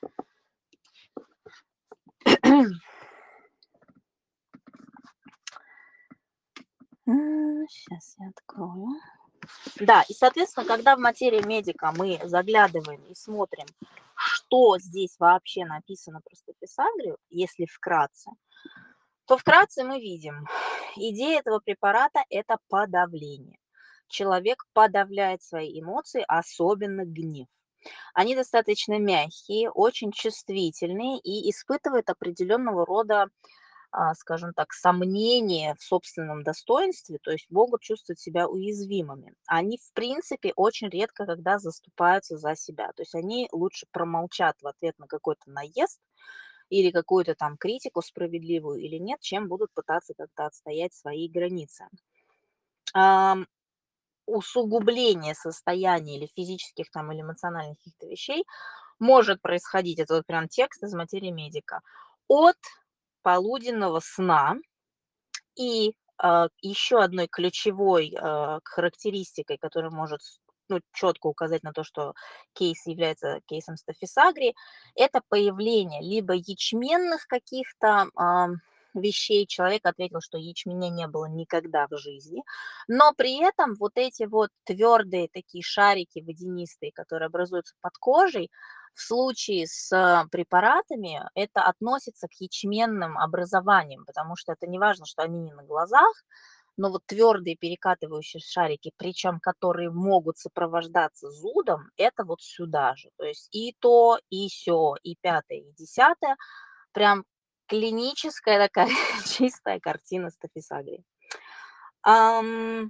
Speaker 1: Сейчас я открою. Да, и, соответственно, когда в материи медика мы заглядываем и смотрим, что здесь вообще написано про стафисагрию, если вкратце, то вкратце мы видим, идея этого препарата– это подавление. Человек подавляет свои эмоции, особенно гнев. Они достаточно мягкие, очень чувствительные и испытывают определенного рода, а, скажем так, сомнения в собственном достоинстве, то есть могут чувствовать себя уязвимыми. Они, в принципе, очень редко когда заступаются за себя. То есть они лучше промолчат в ответ на какой-то наезд или какую-то там критику, справедливую или нет, чем будут пытаться как-то отстоять свои границы. Ам, усугубление состояния или физических там, или эмоциональных каких-то вещей может происходить, это вот прям текст из материи медика, от полуденного сна. И, а, еще одной ключевой, а, характеристикой, которая может с ну, четко указать на то, что кейс является кейсом стафисагрии, это появление либо ячменных каких-то, ам, вещей. Человек ответил, что ячменя не было никогда в жизни, но при этом вот эти вот твердые такие шарики водянистые, которые образуются под кожей, в случае с а, препаратами это относится к ячменным образованиям, потому что это не важно, что они не на глазах, но вот твердые перекатывающие шарики, причем которые могут сопровождаться зудом, это вот сюда же. То есть и то, и сё, и пятое, и десятое. Прям клиническая такая чистая картина стафисагрии. Ам,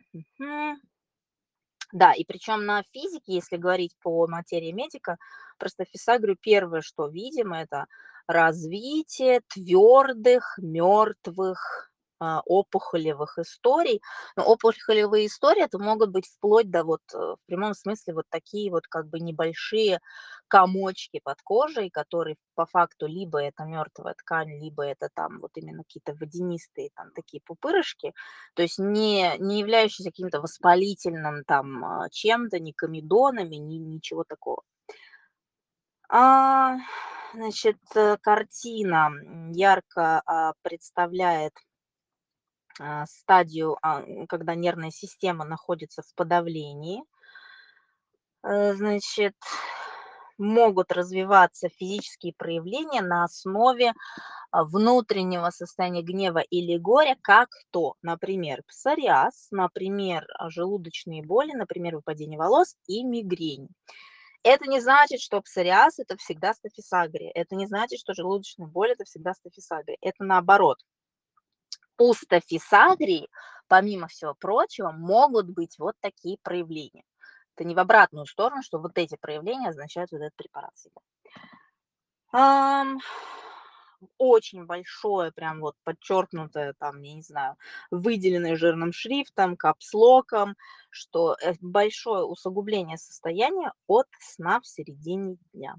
Speaker 1: Да, и причем на физике, если говорить по материи медика, просто фисагрию первое, что видим, это развитие твердых, мертвых, а, опухолевых историй. Но опухолевые истории это могут быть вплоть до вот э, в прямом смысле вот такие вот как бы небольшие комочки под кожей, которые по факту либо это мертвая ткань, либо это там вот именно какие-то водянистые там такие пупырышки, то есть не не являющийся каким-то воспалительным там, а, чем-то, ни комедонами, ни ничего такого. А, значит, э, картина, м, ярко, а, представляет, а, стадию, а, м, когда нервная система находится в подавлении. Э, значит, могут развиваться физические проявления на основе, а, внутреннего состояния гнева или горя, как то, например, псориаз, например, а, желудочные боли, например, выпадение волос и мигрень. Это не значит, что псориаз– это всегда стафисагрия. Это не значит, что желудочная боль– это всегда стафисагрия. Это наоборот. У стафисагрии, помимо всего прочего, могут быть вот такие проявления. Это не в обратную сторону, что вот эти проявления означают вот этот препарат всегда. Ам, очень большое, прям вот подчеркнутое, там, я не знаю, выделенное жирным шрифтом, капслоком, что э, большое усугубление состояния от сна в середине дня.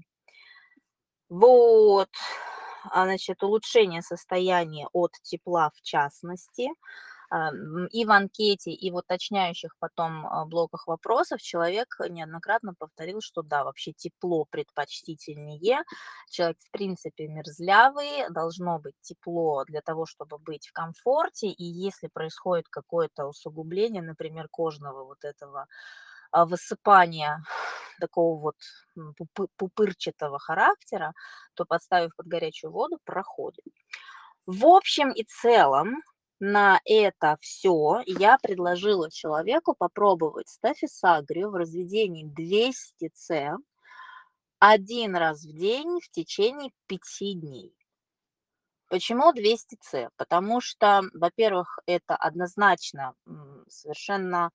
Speaker 1: Вот, а, значит, улучшение состояния от тепла в частности. А, м, И в анкете, и в уточняющих потом а, блоках вопросов человек неоднократно повторил, что да, вообще тепло предпочтительнее. Человек, в принципе, мерзлявый, должно быть тепло для того, чтобы быть в комфорте. И если происходит какое-то усугубление, например, кожного вот этого а, высыпания такого вот м, пупы- пупырчатого характера, то, подставив под горячую воду, проходит. В общем и целом, на это все я предложила человеку попробовать стафисагрию в разведении двести си, один раз в день в течение пяти дней. Почему двести цэ? Потому что, во-первых, это однозначно, м, совершенно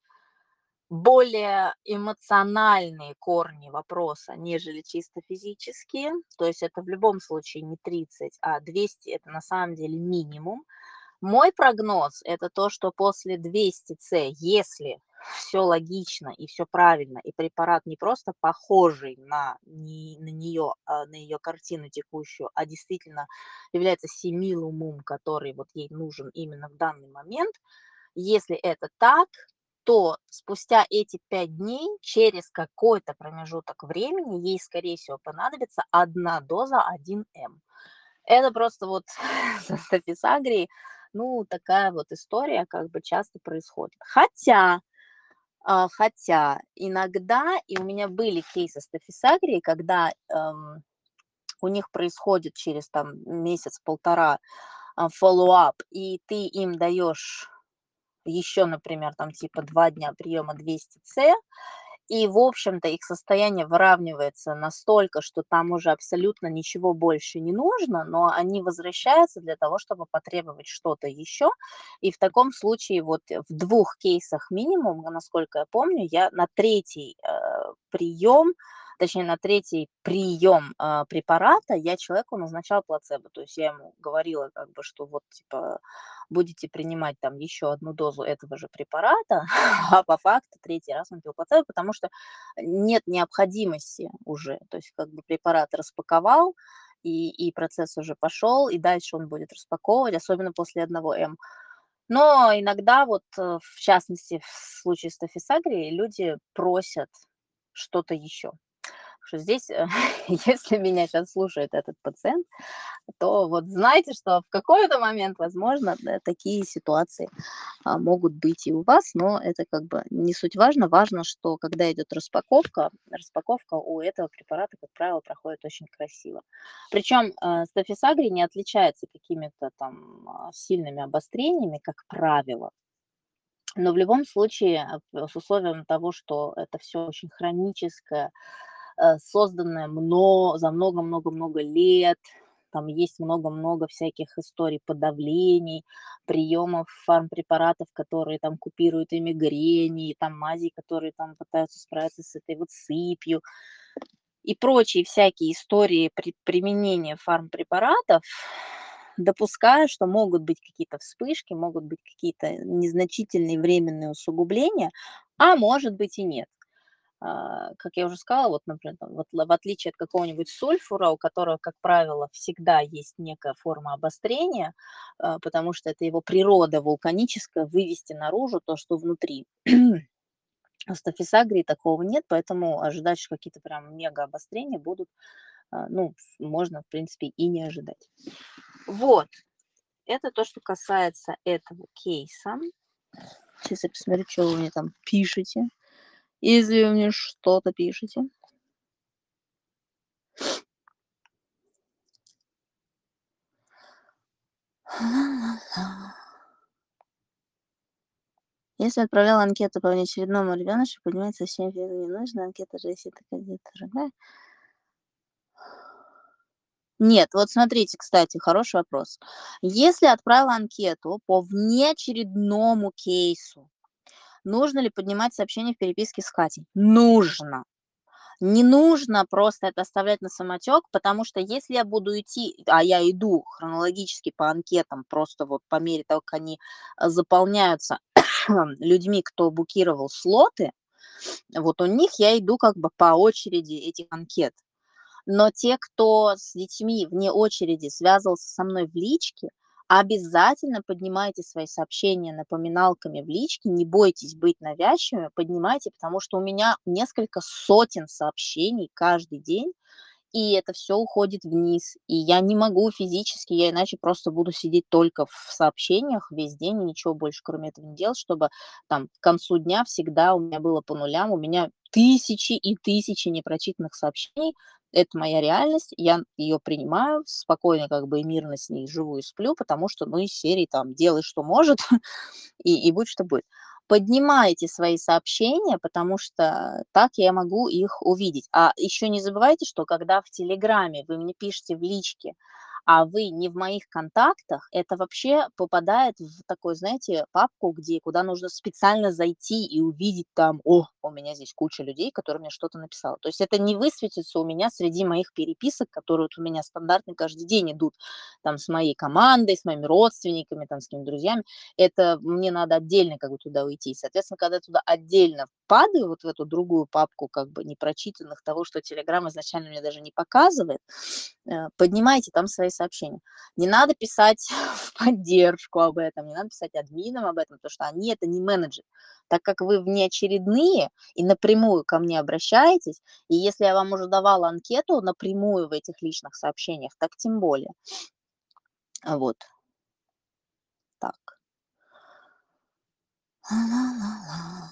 Speaker 1: более эмоциональные корни вопроса, нежели чисто физические. То есть это в любом случае не тридцать, а двести- это на самом деле минимум. Мой прогноз- это то, что после двести цэ, если все логично и все правильно, и препарат не просто похожий на не на нее, а, на ее картину текущую, а действительно является симилумум, который вот ей нужен именно в данный момент. Если это так, то спустя эти пять дней, через какой-то промежуток времени, ей, скорее всего, понадобится одна доза один эм. Это просто вот со стафисагрией, ну, такая вот история как бы часто происходит. Хотя, а, хотя иногда, и у меня были кейсы стафисагрии, когда, эм, у них происходит через там месяц-полтора, а, follow-up, и ты им даешь еще, например, там типа два дня приема двести цэ, и, в общем-то, их состояние выравнивается настолько, что там уже абсолютно ничего больше не нужно, но они возвращаются для того, чтобы потребовать что-то еще. И в таком случае вот в двух кейсах минимум, насколько я помню, я на третий э, прием, точнее на третий прием э, препарата я человеку назначала плацебо. То есть я ему говорила, как бы, что вот типа будете принимать там еще одну дозу этого же препарата, а по факту третий раз он пил плацебо, потому что нет необходимости уже. То есть как бы препарат распаковал, и, и процесс уже пошел, и дальше он будет распаковывать, особенно после одного эм. Но иногда вот, э, в частности, в случае с тофисагрией, люди просят что-то еще. Что здесь, э, если меня сейчас слушает этот пациент, то вот знайте, что в какой-то момент, возможно, да, такие ситуации а, могут быть и у вас, но это как бы не суть важно. Важно, что когда идет распаковка, распаковка у этого препарата, как правило, проходит очень красиво. Причем э, стафисагрий не отличается какими-то там а, сильными обострениями, как правило. Но в любом случае, э, с условием того, что это все очень хроническое, э, созданное мно за много-много-много лет. Там есть много-много всяких историй подавлений, приемов фармпрепаратов, которые там купируют и мигрени, и там мази, которые там пытаются справиться с этой вот сыпью, и прочие всякие истории при применения фармпрепаратов. Допускаю, что могут быть какие-то вспышки, могут быть какие-то незначительные временные усугубления, а может быть и нет. А, как я уже сказала, вот, например, там, вот л в отличие от какого-нибудь сульфура, у которого, как правило, всегда есть некая форма обострения, а, потому что это его природа вулканическая — вывести наружу то, что внутри. У стафисагрии такого нет, поэтому ожидать, что какие-то прям мега обострения будут, а, ну, ф можно, в принципе, и не ожидать. Вот, это то, что касается этого кейса. Сейчас я посмотрю, чё вы мне там пишете. Если вы мне что-то пишете. Если отправляла анкету по внеочередному ребеночку, поднимается семь фигу не нужно. Анкета же, если такая где-то дорогая. Нет, вот смотрите, кстати, хороший вопрос. Если отправила анкету по внеочередному кейсу, нужно ли поднимать сообщение в переписке с Катей? Нужно. Не нужно просто это оставлять на самотек, потому что если я буду идти, а я иду хронологически по анкетам, просто вот по мере того, как они э, заполняются людьми, кто букировал слоты, вот у них я иду как бы по очереди этих анкет. Но те, кто с детьми вне очереди связывался со мной в личке, обязательно поднимайте свои сообщения напоминалками в личке, не бойтесь быть навязчивыми, поднимайте, потому что у меня несколько сотен сообщений каждый день, и это все уходит вниз. И я не могу физически, я иначе просто буду сидеть только в сообщениях весь день и ничего больше кроме этого не делать, чтобы там к концу дня всегда у меня было по нулям, у меня тысячи и тысячи непрочитанных сообщений. Это моя реальность, я ее принимаю, спокойно как бы и мирно с ней живу и сплю, потому что, ну, из серии там «делай, что может, и и будь, что будет». Поднимайте свои сообщения, потому что так я могу их увидеть. А еще не забывайте, что когда в "Телеграме" вы мне пишете в личке, а вы не в моих контактах, это вообще попадает в такую, знаете, папку, где куда нужно специально зайти и увидеть там: "О, у меня здесь куча людей, которые мне что-то написала". То есть это не высветится у меня среди моих переписок, которые вот у меня стандартно каждый день идут там с моей командой, с моими родственниками, там, с какими-то друзьями. Это мне надо отдельно как бы туда уйти. Соответственно, когда я туда отдельно падаю, вот в эту другую папку как бы непрочитанных, того, что "Телеграм" изначально мне даже не показывает, э, поднимайте там свои сообщения. Не надо писать в поддержку об этом, не надо писать админам об этом, потому что они- это не менеджеры. Так как вы внеочередные и напрямую ко мне обращаетесь, и если я вам уже давала анкету напрямую в этих личных сообщениях, так тем более. А вот. Так. Ла-ла-ла-ла.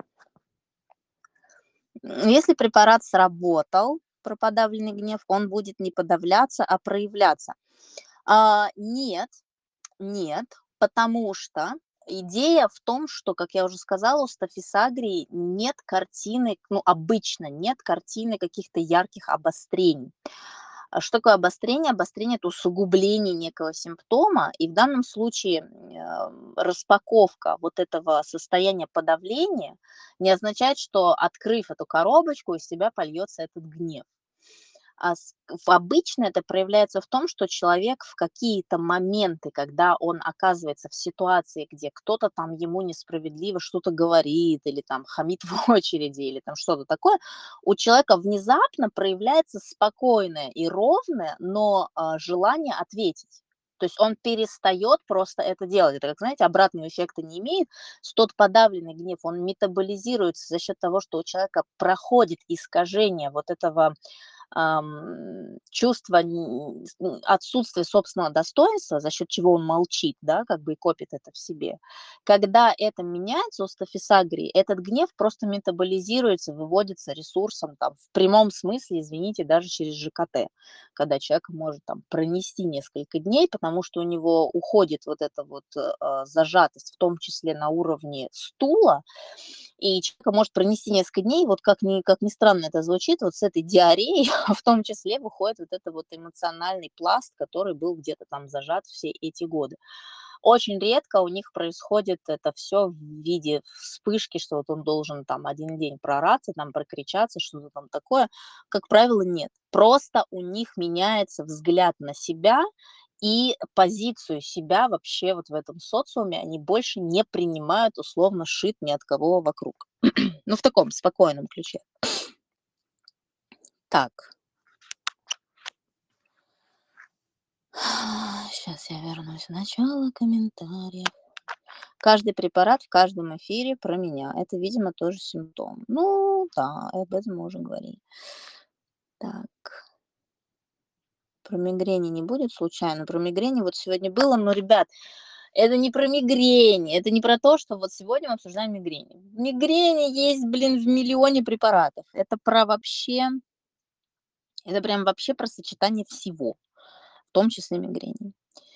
Speaker 1: М, если препарат сработал, про подавленный гнев, он будет не подавляться, а проявляться. А, нет, нет, потому что идея в том, что, как я уже сказала, у стафисагрии нет картины, ну, обычно нет картины каких-то ярких обострений. А что такое обострение? Обострение- это усугубление некого симптома, и в данном случае, м, распаковка вот этого состояния подавления не означает, что, открыв эту коробочку, из тебя польется этот гнев. А с в обычно это проявляется в том, что человек в какие-то моменты, когда он оказывается в ситуации, где кто-то там ему несправедливо что-то говорит или там хамит в очереди, или там что-то такое, у человека внезапно проявляется спокойное и ровное, но, а, желание ответить. То есть он перестает просто это делать. Это как, знаете, обратного эффекта не имеет. С Тот подавленный гнев, он метаболизируется за счет того, что у человека проходит искажение вот этого ам, чувство н н отсутствия собственного достоинства, за счет чего он молчит, да, как бы и копит это в себе. Когда это меняется у стафисагрии, этот гнев просто метаболизируется, выводится ресурсом, там, в прямом смысле, извините, даже через ЖКТ, когда человека может там пронести несколько дней, потому что у него уходит вот эта вот, э, а, зажатость, в том числе на уровне стула, и человека может пронести несколько дней. Вот как ни как ни странно это звучит, вот с этой диареей в том числе выходит вот это вот эмоциональный пласт, который был где-то там зажат все эти годы. Очень редко у них происходит это все в виде вспышки, что вот он должен там один день проораться, там прокричаться, что-то там такое. Как правило, нет. Просто у них меняется взгляд на себя и позицию себя вообще вот в этом социуме. Они больше не принимают условно шит ни от кого вокруг. Ну, в таком спокойном ключе. Так. Сейчас я вернусь в начало комментариев. Каждый препарат в каждом эфире про меня. Это, видимо, тоже симптом. Ну да, об этом мы уже говорили. Так, про мигрени не будет случайно? Про мигрени вот сегодня было, но, ребят, это не про мигрень, это не про то, что вот сегодня мы обсуждаем мигрень. Мигрени есть, блин, в миллионе препаратов. Это про вообще, это прям вообще про сочетание всего, в том числе мигрени.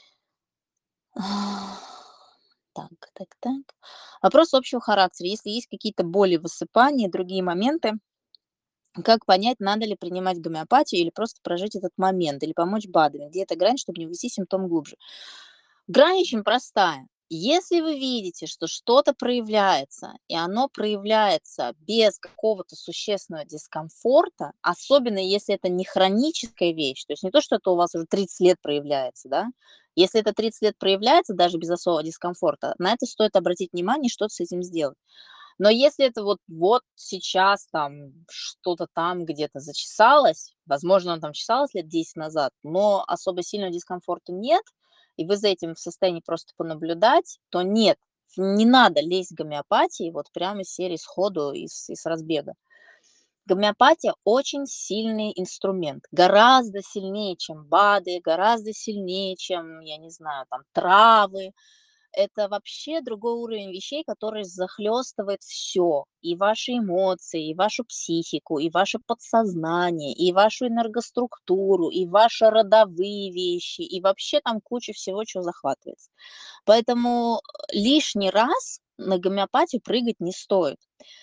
Speaker 1: Так, так, так. Вопрос общего характера. Если есть какие-то боли, высыпания, другие моменты, как понять, надо ли принимать гомеопатию или просто прожить этот момент, или помочь БАДами? Где эта грань, чтобы не увести симптом глубже? Грань очень простая. Если вы видите, что что-то проявляется, и оно проявляется без какого-то существенного дискомфорта, особенно если это не хроническая вещь, то есть не то, что это у вас уже тридцать лет проявляется, да, если это тридцать лет проявляется даже без особого дискомфорта, на это стоит обратить внимание и что-то с этим сделать. Но если это вот, вот сейчас там что-то там где-то зачесалось, возможно, оно там чесалось лет десять назад, но особо сильного дискомфорта нет, и вы за этим в состоянии просто понаблюдать, то нет, не надо лезть к гомеопатии вот прямо из серии сходу и с, и с разбега. Гомеопатия очень сильный инструмент, гораздо сильнее, чем БАДы, гораздо сильнее, чем, я не знаю, там, травы, Это вообще другой уровень вещей, который захлестывает все: и ваши эмоции, и вашу психику, и ваше подсознание, и вашу энергоструктуру, и ваши родовые вещи, и вообще там куча всего, чё захватывается. Поэтому, э, лишний раз на гомеопатию прыгать не стоит.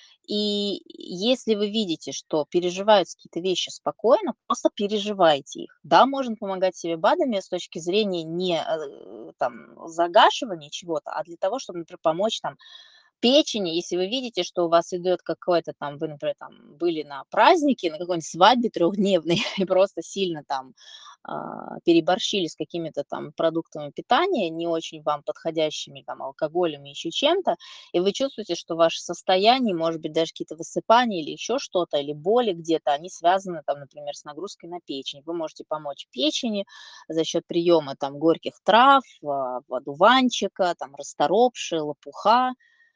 Speaker 1: И если вы видите, что переживаются какие-то вещи спокойно, просто переживайте их. Да, можно помогать себе БАДами с точки зрения не, э, там загашивания чего-то, а для того, чтобы, например, помочь там печени. Если вы видите, что у вас идет какой-то там, вы, например, там были на празднике, на какой-нибудь свадьбе трехдневной и просто сильно там, а, переборщили с какими-то там продуктами питания, не очень вам подходящими, там, алкоголем и еще чем-то, и вы чувствуете, что ваше состояние, может быть, даже какие-то высыпания или еще что-то, или боли где-то, они связаны, там, например, с нагрузкой на печень. Вы можете помочь печени за счет приема там горьких трав, а, одуванчика, там, расторопши, лопуха,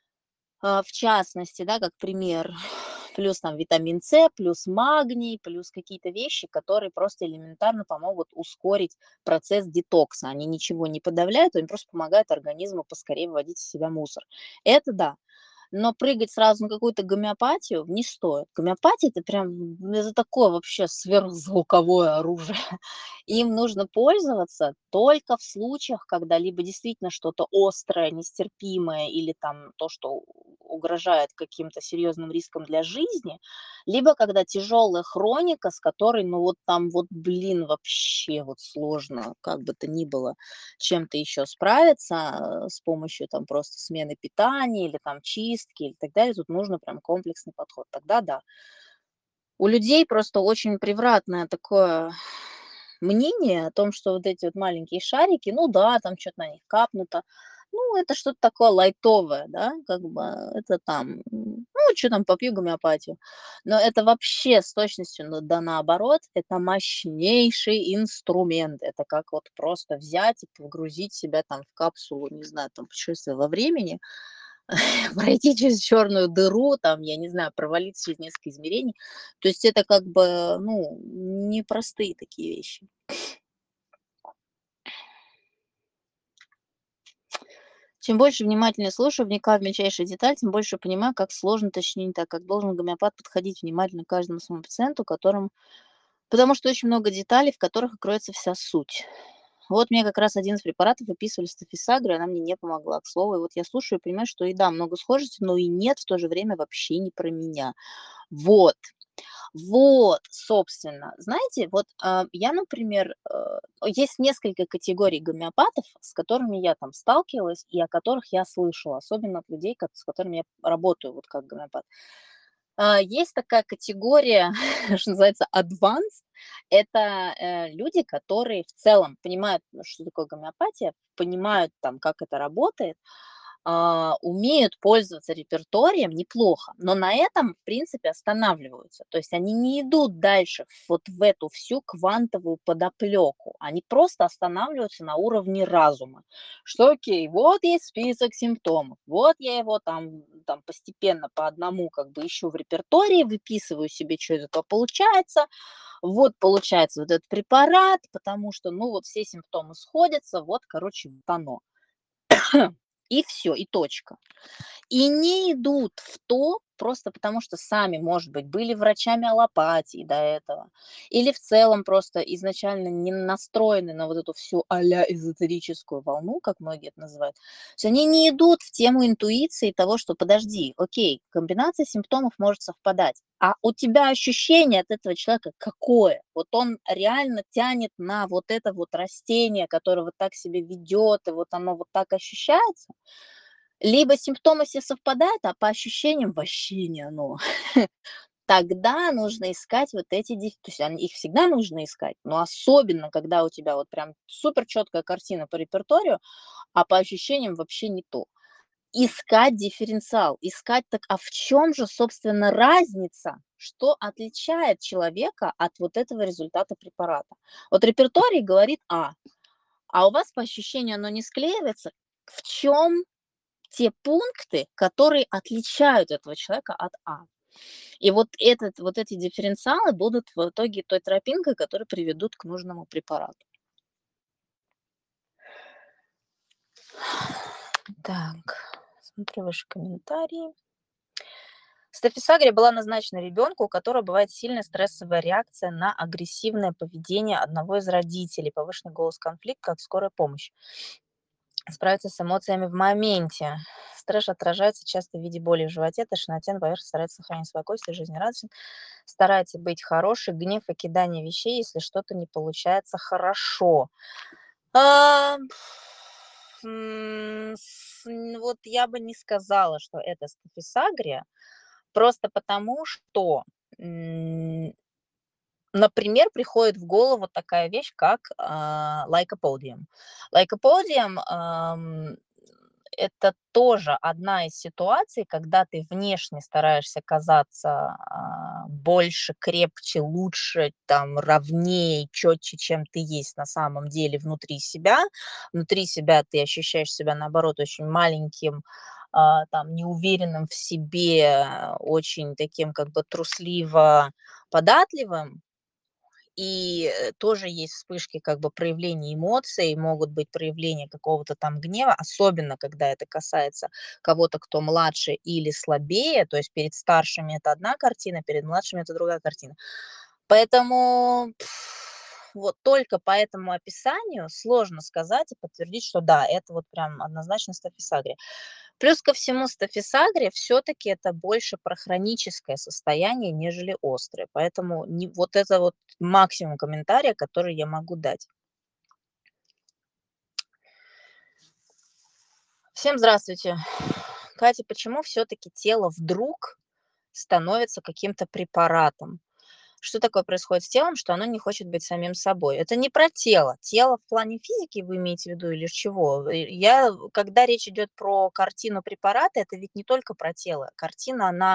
Speaker 1: а, в частности, да, как пример, плюс там витамин С, плюс магний, плюс какие-то вещи, которые просто элементарно помогут ускорить процесс детокса. Они ничего не подавляют, они просто помогают организму поскорее выводить из себя мусор. Это да. Но прыгать сразу на какую-то гомеопатию не стоит. Гомеопатия — это прям, ну, это такое вообще сверхзвуковое оружие. Им нужно пользоваться только в случаях, когда либо действительно что-то острое, нестерпимое или там то, что у угрожает каким-то серьезным риском для жизни, либо когда тяжелая хроника, с которой, ну, вот там вот, блин, вообще вот сложно, как бы то ни было, чем-то еще справиться, э, с помощью там просто смены питания или там чистки и так далее. Тут нужно прям комплексный подход. Тогда да. У людей просто очень превратное такое мнение о том, что вот эти вот маленькие шарики, ну да, там что то на них капнуто, ну, это что-то такое лайтовое, да, как бы это там, м, ну, что там, попью гомеопатию. Но это вообще с точностью на да наоборот, это мощнейший инструмент. Это как вот просто взять и погрузить себя там в капсулу, не знаю, там путешествие во времени, пройти через черную дыру, там, я не знаю, провалиться через несколько измерений. То есть это как бы, ну, непростые такие вещи. Чем больше внимательно слушаю, вникаю в мельчайшие детали, тем больше понимаю, как сложно, точнее не так, как должен гомеопат подходить внимательно к каждому своему пациенту, которым... Потому что очень много деталей, в которых кроется вся суть. Вот мне как раз один из препаратов выписывали стафисагры, она мне не помогла, к слову. И вот я слушаю и понимаю, что и да, много схожести, но и нет, в то же время вообще не про меня. Вот. Вот, собственно. Знаете, вот, а, я, например, э, есть несколько категорий гомеопатов, с которыми я там сталкивалась и о которых я слышала, особенно от людей, кот с которыми я работаю вот как гомеопат. А, есть такая категория, что называется advanced. Это, э, люди, которые в целом понимают, ну, что такое гомеопатия, понимают там, как это работает, а, умеют пользоваться репертуарием неплохо, но на этом, в принципе, останавливаются. То есть они не идут дальше в вот в эту всю квантовую подоплеку. Они просто останавливаются на уровне разума. Что окей, вот есть список симптомов, вот я его там, там постепенно по одному как бы ищу в репертуаре, выписываю себе, что из этого получается. Вот получается вот этот препарат, потому что, ну, вот все симптомы сходятся, вот, короче, вот оно. И все, и точка. И не идут в то, просто потому что сами, может быть, были врачами аллопатии до этого, или в целом просто изначально не настроены на вот эту всю а-ля эзотерическую волну, как многие это называют. То есть они не идут в тему интуиции того, что подожди, окей, комбинация симптомов может совпадать, а у тебя ощущение от этого человека какое? Вот он реально тянет на вот это вот растение, которое вот так себя ведет, и вот оно вот так ощущается? Либо симптомы все совпадают, а по ощущениям вообще не оно. Тогда нужно искать вот эти деф то есть они их всегда нужно искать, но особенно, когда у тебя вот прям супер четкая картина по репертуару, а по ощущениям вообще не то. Искать дифференциал, искать, так, а в чем же, собственно, разница? Что отличает человека от вот этого результата препарата? Вот репертуарий говорит А, а у вас по ощущению оно не склеивается. В чем те пункты, которые отличают этого человека от А. И вот, этот, вот эти дифференциалы будут в итоге той тропинкой, которые приведут к нужному препарату. Так, смотрю ваши комментарии. Стафисагрия была назначена ребенку, у которого бывает сильная стрессовая реакция на агрессивное поведение одного из родителей, повышенный голос, конфликт, как скорая помощь. Справиться с эмоциями в моменте. Стресс отражается часто в виде боли в животе, тошноте, на поверхности старается сохранить спокойствие, жизнерадостность, старается быть хорошей, гнев и кидание вещей, если что-то не получается хорошо. А, м, с- н- вот я бы не сказала, что это стафисагрия, просто потому что, м, например, приходит в голову такая вещь, как а, лайкоподиум. Лайкоподиум ам, это тоже одна из ситуаций, когда ты внешне стараешься казаться а, больше, крепче, лучше, там, ровнее, четче, чем ты есть на самом деле внутри себя. Внутри себя ты ощущаешь себя, наоборот, очень маленьким, а, там, неуверенным в себе, очень таким как бы трусливо податливым, и, э, тоже есть вспышки как бы проявления эмоций, могут быть проявления какого-то там гнева, особенно когда это касается кого-то, кто младше или слабее. То есть перед старшими это одна картина, перед младшими это другая картина. Поэтому пф, вот только по этому описанию сложно сказать и подтвердить, что да, это вот прям однозначно стафисагрия. Плюс ко всему, стафисагрия все-таки это больше про хроническое состояние, нежели острое. Поэтому не, вот это вот максимум комментария, который я могу дать. Всем здравствуйте. Катя, почему все-таки тело вдруг становится каким-то препаратом? Что такое происходит с телом, что оно не хочет быть самим собой? Это не про тело. Тело в плане физики вы имеете в виду или чего? Э, Я, когда речь идет про картину препарата, это ведь не только про тело. Картина, она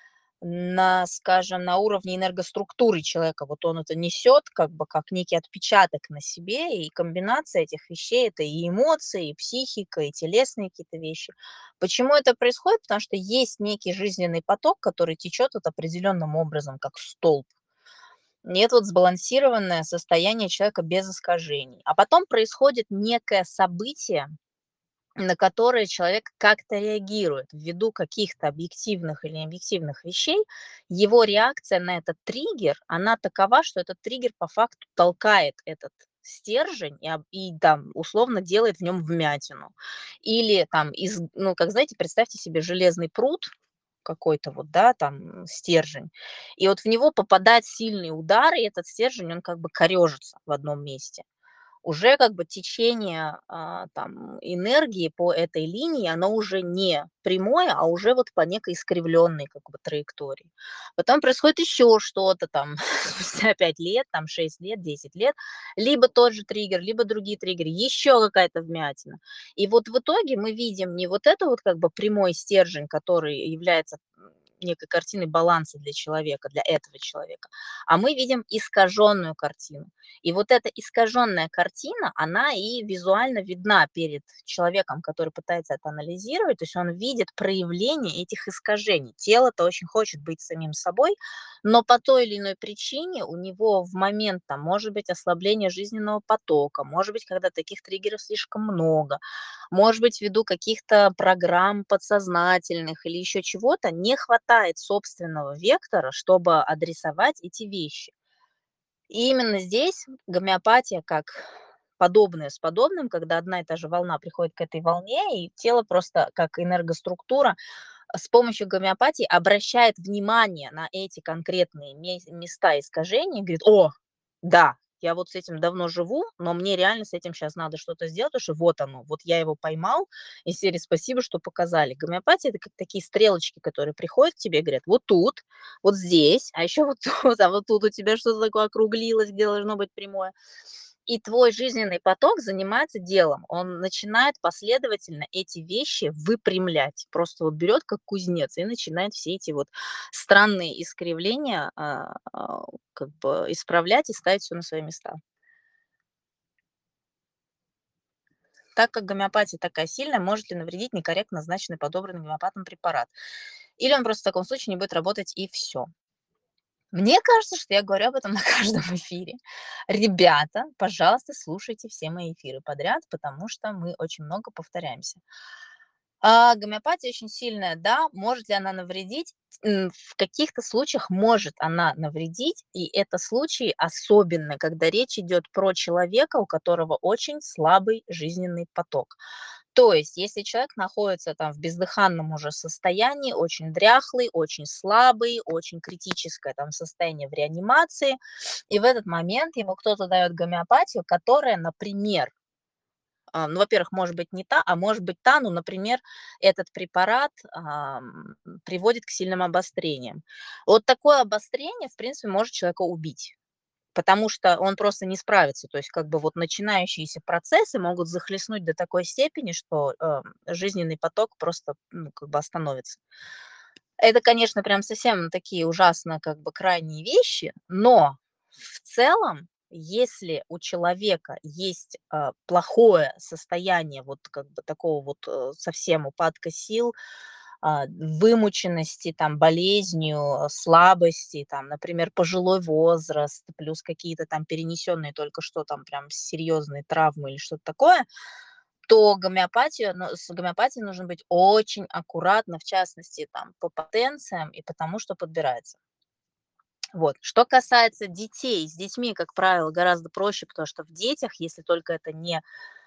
Speaker 1: на, скажем, на уровне энергоструктуры человека. Вот он это несет как бы как некий отпечаток на себе, и комбинация этих вещей — это и эмоции, и психика, и телесные какие-то вещи. Почему это происходит? Потому что есть некий жизненный поток, который течет вот определенным образом, как столб. Нет, вот сбалансированное состояние человека без искажений. А потом происходит некое событие, на которые человек как-то реагирует ввиду каких-то объективных или необъективных вещей. Его реакция на этот триггер, она такова, что этот триггер по факту толкает этот стержень и, об- и там условно делает в нем вмятину. Или там, из, ну, как знаете, представьте себе железный пруд какой-то вот, да, там стержень, и вот в него попадает сильный удар, и этот стержень, он как бы корежится в одном месте. Уже как бы течение, а, там энергии по этой линии, оно уже не прямое, а уже вот по некой искривленной как бы траектории. Потом происходит еще что-то там спустя пять лет, там шесть лет, десять лет, либо тот же триггер, либо другие триггеры, еще какая-то вмятина. И вот в итоге мы видим не вот это вот как бы прямой стержень, который является м, некой картиной баланса для человека, для этого человека, а мы видим искаженную картину. И вот эта искаженная картина, она и визуально видна перед человеком, который пытается это анализировать. То есть он видит проявление этих искажений. Тело-то очень хочет быть самим собой, но по той или иной причине у него в момент, там, может быть, ослабление жизненного потока, может быть, когда таких триггеров слишком много, может быть, ввиду каких-то программ подсознательных или еще чего-то, не хватает собственного вектора, чтобы адресовать эти вещи. И именно здесь гомеопатия как подобное с подобным, когда одна и та же волна приходит к этой волне, и тело просто как энергоструктура а, с помощью гомеопатии обращает внимание на эти конкретные ме- места искажений, и говорит: о, да, я вот с этим давно живу, но мне реально с этим сейчас надо что-то сделать, потому что вот оно, вот я его поймал, и серии спасибо, что показали. Гомеопатия — это как такие стрелочки, которые приходят к тебе и говорят: вот тут, вот здесь, а еще вот тут, а вот тут у тебя что-то такое округлилось, где должно быть прямое. И твой жизненный поток занимается делом. Он начинает последовательно эти вещи выпрямлять. Просто вот берет как кузнец и начинает все эти вот странные искривления а, а, как бы исправлять и ставить все на свои места. Так как гомеопатия такая сильная, может ли навредить некорректно назначенный подобранный гомеопатом препарат? Или он просто в таком случае не будет работать и все? Мне кажется, что я говорю об этом на каждом эфире. Ребята, пожалуйста, слушайте все мои эфиры подряд, потому что мы очень много повторяемся. А, гомеопатия очень сильная, да. Может ли она навредить? М, в каких-то случаях может она навредить, и это случаи особенные, когда речь идет про человека, у которого очень слабый жизненный поток. То есть, если человек находится там в бездыханном уже состоянии, очень дряхлый, очень слабый, очень критическое там состояние в реанимации, и в этот момент ему кто-то дает гомеопатию, которая, например, а, ну, во-первых, может быть, не та, а может быть та, ну, например, этот препарат, ам, приводит к сильным обострениям. Вот такое обострение, в принципе, может человека убить, потому что он просто не справится. То есть как бы вот начинающиеся процессы могут захлестнуть до такой степени, что, э, жизненный поток просто, ну, как бы остановится. Это, конечно, прям совсем такие ужасно как бы крайние вещи, но в целом, если у человека есть, а, плохое состояние вот как бы такого вот, э, совсем упадка сил, а, вымученности, там, болезнью, э, слабости, там, например, пожилой возраст, плюс какие-то там перенесенные только что там прям серьезные травмы или что-то такое, то гомеопатию, ну, с гомеопатией нужно быть очень аккуратно, в частности, там, по потенциям и потому, что подбирается. Вот. Что касается детей, с детьми, как правило, гораздо проще, потому что в детях, если только это не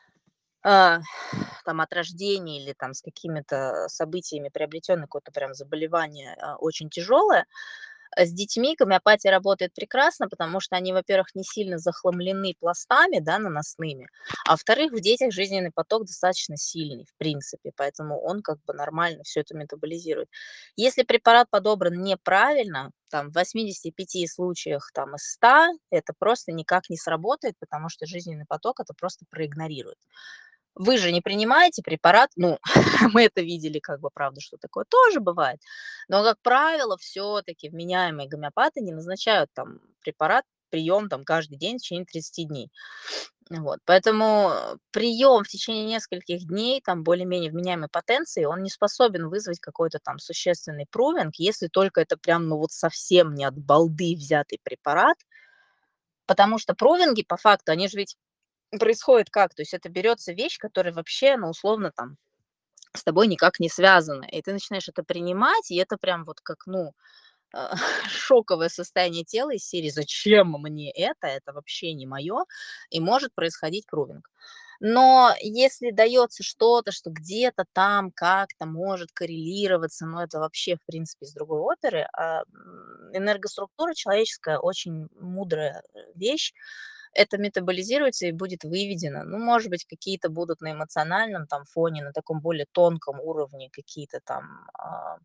Speaker 1: а, там от рождения или там с какими-то событиями приобретенное какое-то прям заболевание, а, очень тяжелое, а с детьми гомеопатия работает прекрасно, потому что они, во-первых, не сильно захламлены пластами, да, наносными, а во-вторых, в детях жизненный поток достаточно сильный, в принципе, поэтому он как бы нормально все это метаболизирует. Если препарат подобран неправильно, там в восьмидесяти пяти случаях там из ста это просто никак не сработает, потому что жизненный поток это просто проигнорирует. Вы же не принимаете препарат, ну, мы это видели, как бы, правда, что такое тоже бывает. Но, как правило, все-таки вменяемые гомеопаты не назначают там препарат, прием там каждый день в течение тридцати дней. Вот. Поэтому э, прием в течение нескольких дней, там, более-менее вменяемой потенции, он не способен вызвать какой-то там существенный прувинг, если только это прям, ну, вот совсем не от балды взятый препарат, потому что прувинги, по факту, они же ведь происходят как? То есть это берется вещь, которая вообще, ну, условно, там, с тобой никак не связаны. И ты начинаешь это принимать, и это прям вот как, ну, а, шоковое состояние тела из серии «Зачем мне это? Это вообще не мое». И может происходить прувинг. Но если дается что-то, что где-то там как-то может коррелироваться, но это вообще, в принципе, из другой оперы, а, м, энергоструктура человеческая очень мудрая э, вещь, это метаболизируется и будет выведено. Ну, может быть, какие-то будут на эмоциональном там фоне, на таком более тонком уровне какие-то там а,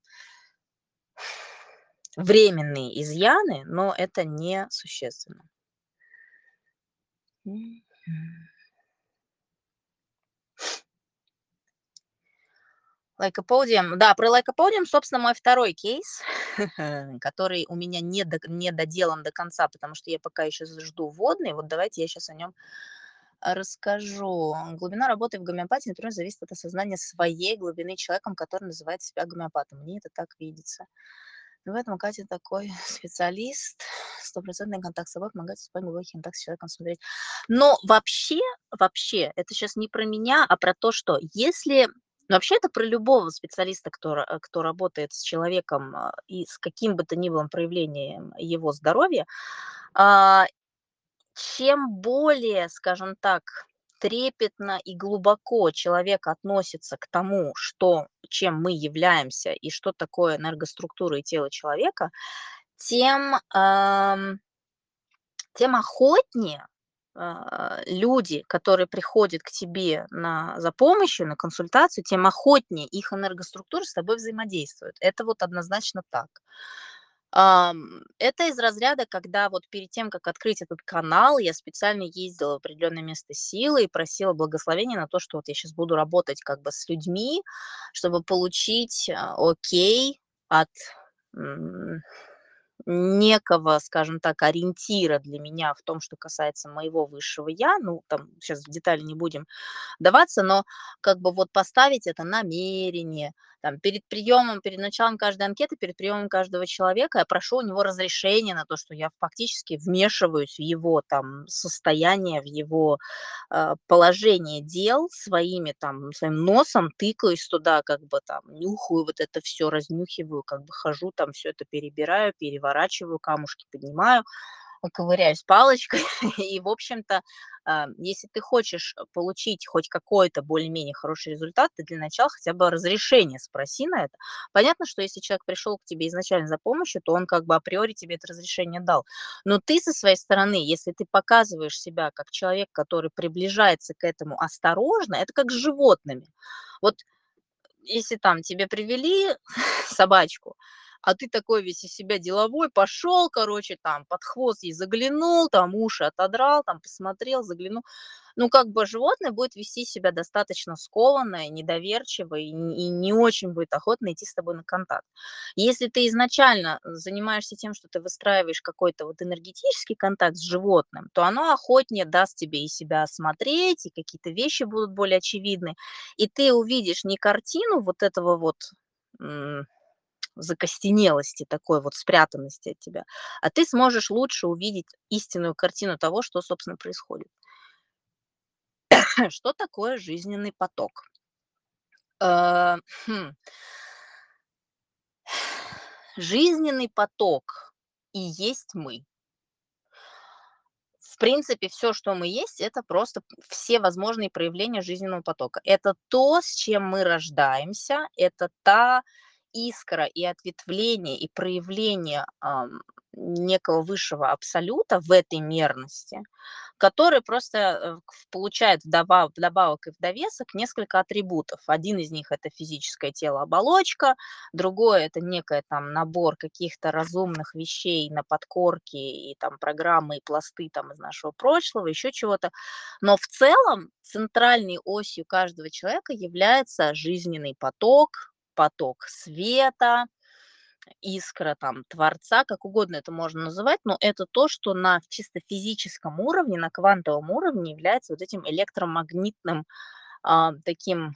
Speaker 1: временные изъяны, но это не существенно. Мгм. Лайкоподиум. Да, про лайкоподиум, собственно, мой второй кейс, который у меня не, до, не доделан до конца, потому что я пока еще жду вводный. Вот давайте я сейчас о нем расскажу. Глубина работы в гомеопатии, например, зависит от осознания своей глубины человеком, который называет себя гомеопатом. Мне это так видится. Но в этом Катя такой специалист, стопроцентный контакт с собой помогает спать глубокий контакт с человеком смотреть. Но вообще, вообще, это сейчас не про меня, а про то, что если ну, вообще это про любого специалиста, кто, ра- кто работает с человеком а, и с каким бы то ни было проявлением его здоровья, а, чем более, скажем так, трепетно и глубоко человек относится к тому, что, чем мы являемся и что такое энергоструктура и тело человека, тем, ам, тем охотнее а, люди, которые приходят к тебе на, за помощью, на консультацию, тем охотнее их энергоструктура с тобой взаимодействует. Это вот однозначно так. Ам, это из разряда, когда вот перед тем, как открыть этот канал, я специально ездила в определенное место силы и просила благословения на то, что вот я сейчас буду работать как бы с людьми, чтобы получить а, окей от м, некого, скажем так, ориентира для меня в том, что касается моего высшего я. Ну, там сейчас в детали не будем вдаваться, но как бы вот поставить это намерение, Там перед приемом, перед началом каждой анкеты, перед приемом каждого человека я прошу у него разрешения на то, что я фактически вмешиваюсь в его там состояние, в его э, положение дел своими там, своим носом, тыкаюсь туда, как бы там нюхаю вот это все, разнюхиваю, как бы хожу там, все это перебираю, переворачиваю, камушки поднимаю, ковыряюсь палочкой. И, в общем-то, а, если ты хочешь э, получить хоть какой-то более-менее хороший результат, ты для начала хотя бы разрешение спроси на это. Понятно, что если человек пришел к тебе изначально за помощью, то он как бы априори тебе это разрешение дал. Но ты со своей стороны, если ты показываешь себя как человек, который приближается к этому осторожно, это как с животными. Вот если там тебе привели собачку, а ты такой весь из себя деловой, пошел, короче, там под хвост ей заглянул, там уши отодрал, там посмотрел, заглянул. Ну, как бы животное будет вести себя достаточно скованно, недоверчиво и, н- и не очень будет охотно идти с тобой на контакт. Если ты изначально занимаешься тем, что ты выстраиваешь какой-то вот энергетический контакт с животным, то оно охотнее даст тебе и себя осмотреть, и какие-то вещи будут более очевидны, и ты увидишь не картину вот этого вот м, закостенелости, такой вот спрятанности от тебя, а ты сможешь лучше увидеть истинную картину того, что, собственно, происходит. Что такое жизненный поток? Э, хм, Жизненный поток и есть мы. В принципе, все, что мы есть, это просто все возможные проявления жизненного потока. Это то, с чем мы рождаемся, это та искра и ответвление, и проявление, ам, некого высшего абсолюта в этой мерности, который просто, э, к получает вдоба вдобавок и в довесок несколько атрибутов. Один из них — это физическое тело, оболочка, другое — это некое там набор каких-то разумных вещей на подкорке и там программы и пласты там из нашего прошлого, еще чего-то. Но в целом центральной осью каждого человека является жизненный поток, поток света, искра там Творца, как угодно это можно называть, но это то, что на чисто физическом уровне, на квантовом уровне является вот этим электромагнитным а, таким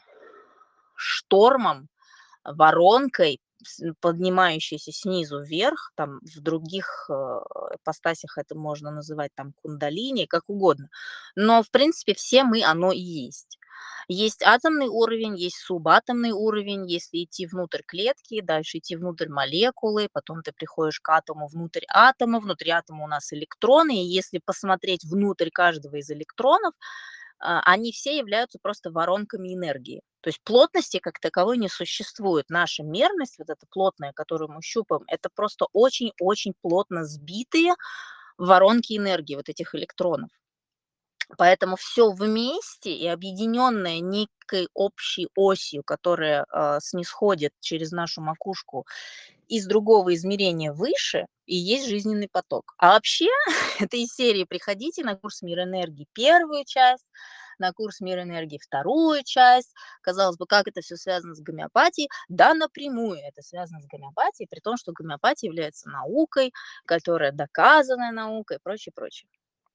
Speaker 1: штормом, воронкой, с поднимающейся снизу вверх, там в других, э, ипостасях это можно называть там кундалини, как угодно. Но, в принципе, все мы оно и есть. Есть атомный уровень, есть субатомный уровень, если идти внутрь клетки, дальше идти внутрь молекулы, потом ты приходишь к атому, внутрь атома, внутри атома у нас электроны, и если посмотреть внутрь каждого из электронов, а, они все являются просто воронками энергии. То есть плотности как таковой не существует. Наша мерность, вот эта плотная, которую мы щупаем, это просто очень-очень плотно сбитые воронки энергии вот этих электронов. Поэтому все вместе и объединенное некой общей осью, которая а, снисходит через нашу макушку из другого измерения выше, и есть жизненный поток. А вообще, это из серии «Приходите на курс «Мир энергии» первую часть, на курс «Мир энергии» вторую часть. Казалось бы, как это все связано с гомеопатией? Да, напрямую это связано с гомеопатией, при том, что гомеопатия является наукой, которая доказанная наука и прочее, прочее.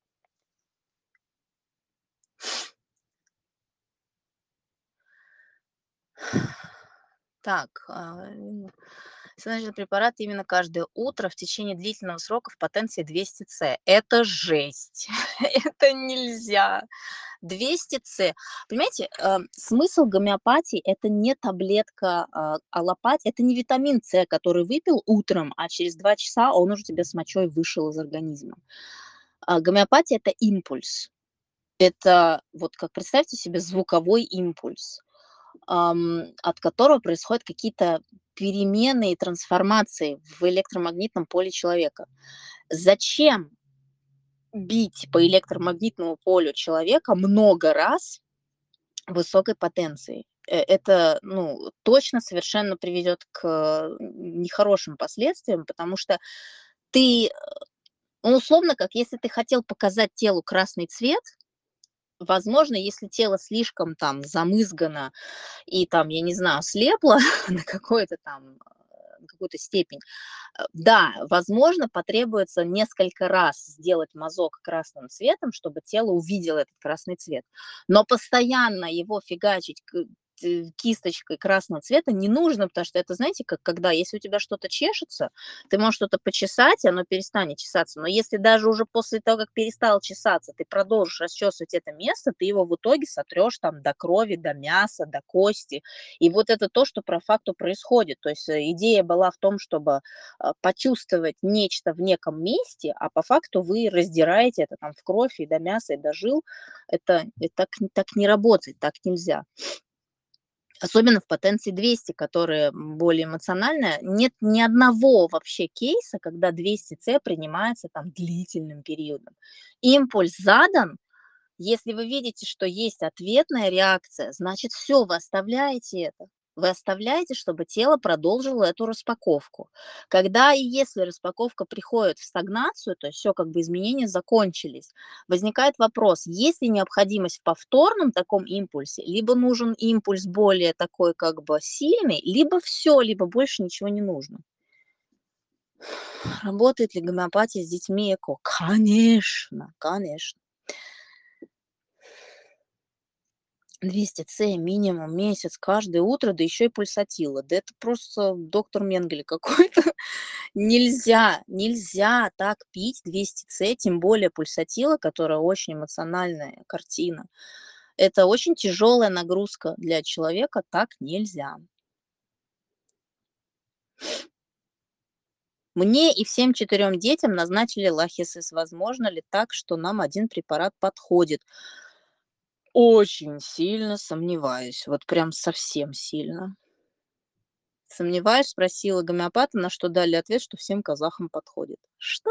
Speaker 1: Так, а, м, значит, препарат именно каждое утро в течение длительного срока в потенции двести цэ. Это жесть. Это нельзя. двести цэ. Понимаете, э, смысл гомеопатии — это не таблетка, а, аллопатия, это не витамин С, который выпил утром, а через два часа он уже тебе с мочой вышел из организма. А, гомеопатия — это импульс. Это вот как представьте себе звуковой импульс, ам, от которого происходят какие-то перемены и трансформации в электромагнитном поле человека. Зачем бить по электромагнитному полю человека много раз высокой потенцией? Э, это, ну, точно совершенно приведет к э, нехорошим последствиям, потому что ты, ну, условно, как если ты хотел показать телу красный цвет, возможно, если тело слишком там замызгано и там, я не знаю, слепло на какой-то там, э, на какую-то степень, э, да, возможно, потребуется несколько раз сделать мазок красным цветом, чтобы тело увидело этот красный цвет. Но постоянно его фигачить к т кисточкой красного цвета не нужно, потому что это, знаете, как когда, если у тебя что-то чешется, ты можешь что-то почесать, и оно перестанет чесаться. Но если даже уже после того, как перестало чесаться, ты продолжишь расчесывать это место, ты его в итоге сотрешь там до крови, до мяса, до кости. И вот это то, что по факту происходит. То есть э, идея была в том, чтобы а, почувствовать нечто в неком месте, а по факту вы раздираете это там в кровь и до мяса, и до жил. Это, это так, так не работает, так нельзя. Особенно в потенции двести, которая м, более эмоциональная. Нет ни одного вообще кейса, когда двести це принимается там длительным периодом. Импульс задан, если вы видите, что есть ответная реакция, значит, все, вы оставляете это. Вы оставляете, чтобы тело продолжило эту распаковку. Когда и если распаковка приходит в стагнацию, то есть все как бы изменения закончились, возникает вопрос, есть ли необходимость в повторном таком импульсе, либо нужен импульс более такой как бы сильный, либо все, либо больше ничего не нужно. Работает ли гомеопатия с детьми ЭКО? Конечно, конечно. двести це минимум месяц каждое утро, да еще и пульсатила. Да это просто доктор Менгеле какой-то. Нельзя, нельзя так пить двести це, тем более пульсатила, которая очень эмоциональная картина. Это очень тяжелая нагрузка для человека, так нельзя. Мне и всем четырем детям назначили лахисес. Возможно ли так, что нам один препарат подходит? Очень сильно сомневаюсь, вот прям совсем сильно. Сомневаюсь, спросила гомеопата, на что дали ответ, что всем казахам подходит. Что?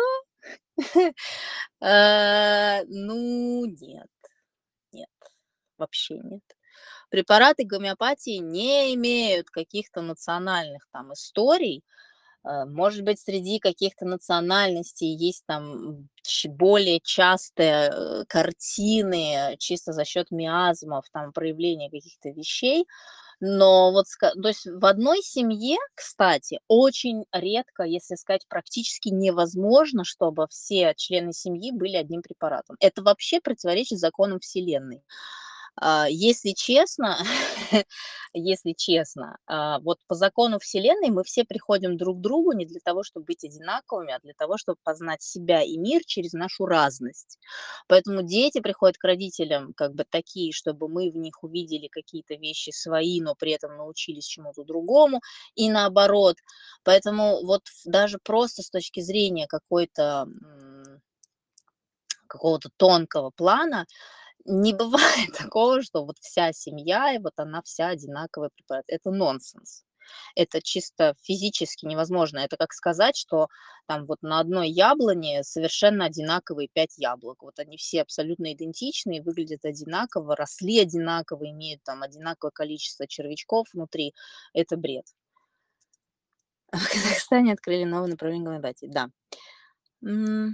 Speaker 1: Э, ну, нет, нет, вообще нет. Препараты гомеопатии не имеют каких-то национальных там историй. Э, может быть, среди каких-то национальностей есть там ч более частые, э, картины чисто за счет миазмов, там проявления каких-то вещей. Но вот ска то есть в одной семье, кстати, очень редко, если сказать, практически невозможно, чтобы все члены семьи были одним препаратом. Это вообще противоречит законам Вселенной. А, если честно, если честно, а, вот по закону Вселенной мы все приходим друг к другу не для того, чтобы быть одинаковыми, а для того, чтобы познать себя и мир через нашу разность. Поэтому дети приходят к родителям как бы такие, чтобы мы в них увидели какие-то вещи свои, но при этом научились чему-то другому, и наоборот. Поэтому вот ф- даже просто с точки зрения какой-то м, какого-то тонкого плана не бывает такого, что вот вся семья, и вот она вся одинаковая препарат. Это нонсенс. Это чисто физически невозможно. Это как сказать, что там вот на одной яблоне совершенно одинаковые пять яблок. Вот они все абсолютно идентичные, выглядят одинаково, росли одинаково, имеют там одинаковое количество червячков внутри. Это бред. В Казахстане открыли новое направление гомеопатии. Да. М,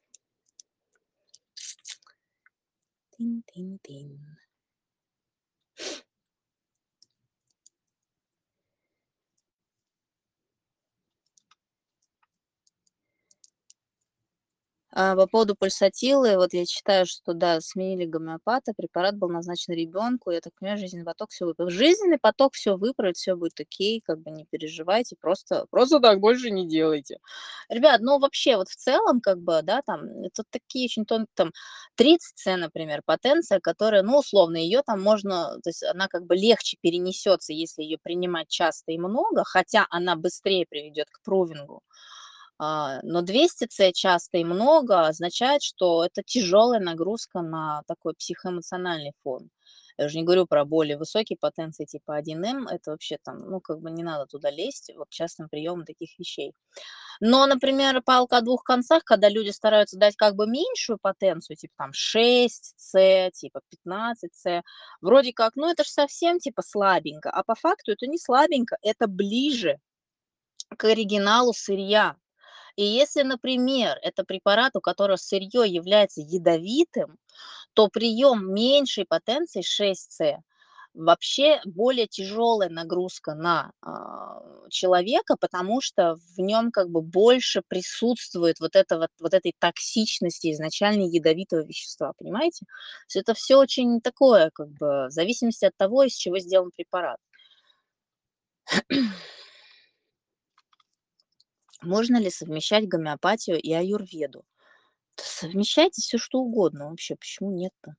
Speaker 1: тын-тын-тын. А, по поводу пульсатилы, вот я читаю, что да, сменили гомеопата, препарат был назначен ребенку. Я так понимаю, жизненный поток все выправит. Жизненный поток все выправит, все будет окей, как бы не переживайте, просто, просто так больше не делайте. Ребят, ну вообще вот в целом, как бы, да, там, это такие очень тонкие, там, тридцать це, например, потенция, которая, ну, условно, ее там можно, то есть она как бы легче перенесется, если ее принимать часто и много, хотя она быстрее приведет к провингу. А, но двести це часто и много означает, что это тяжелая нагрузка на такой психоэмоциональный фон. Я уже не говорю про более высокие потенции типа один эм, это вообще там, ну, как бы не надо туда лезть, вот частым приемом таких вещей. Но, например, палка о двух концах, когда люди стараются дать как бы меньшую потенцию, типа там шесть це, типа пятнадцать це, вроде как, ну, это же совсем типа слабенько, а по факту это не слабенько, это ближе к оригиналу сырья. И если, например, это препарат, у которого сырье является ядовитым, то прием меньшей потенции шесть це Вообще более тяжелая нагрузка на, а, человека, потому что в нем как бы больше присутствует вот это вот вот этой токсичности изначально ядовитого вещества, понимаете? То есть это все очень такое, как бы, в зависимости от того, из чего сделан препарат. Можно ли совмещать гомеопатию и аюрведу? Да совмещайте всё что угодно вообще, почему нет-то?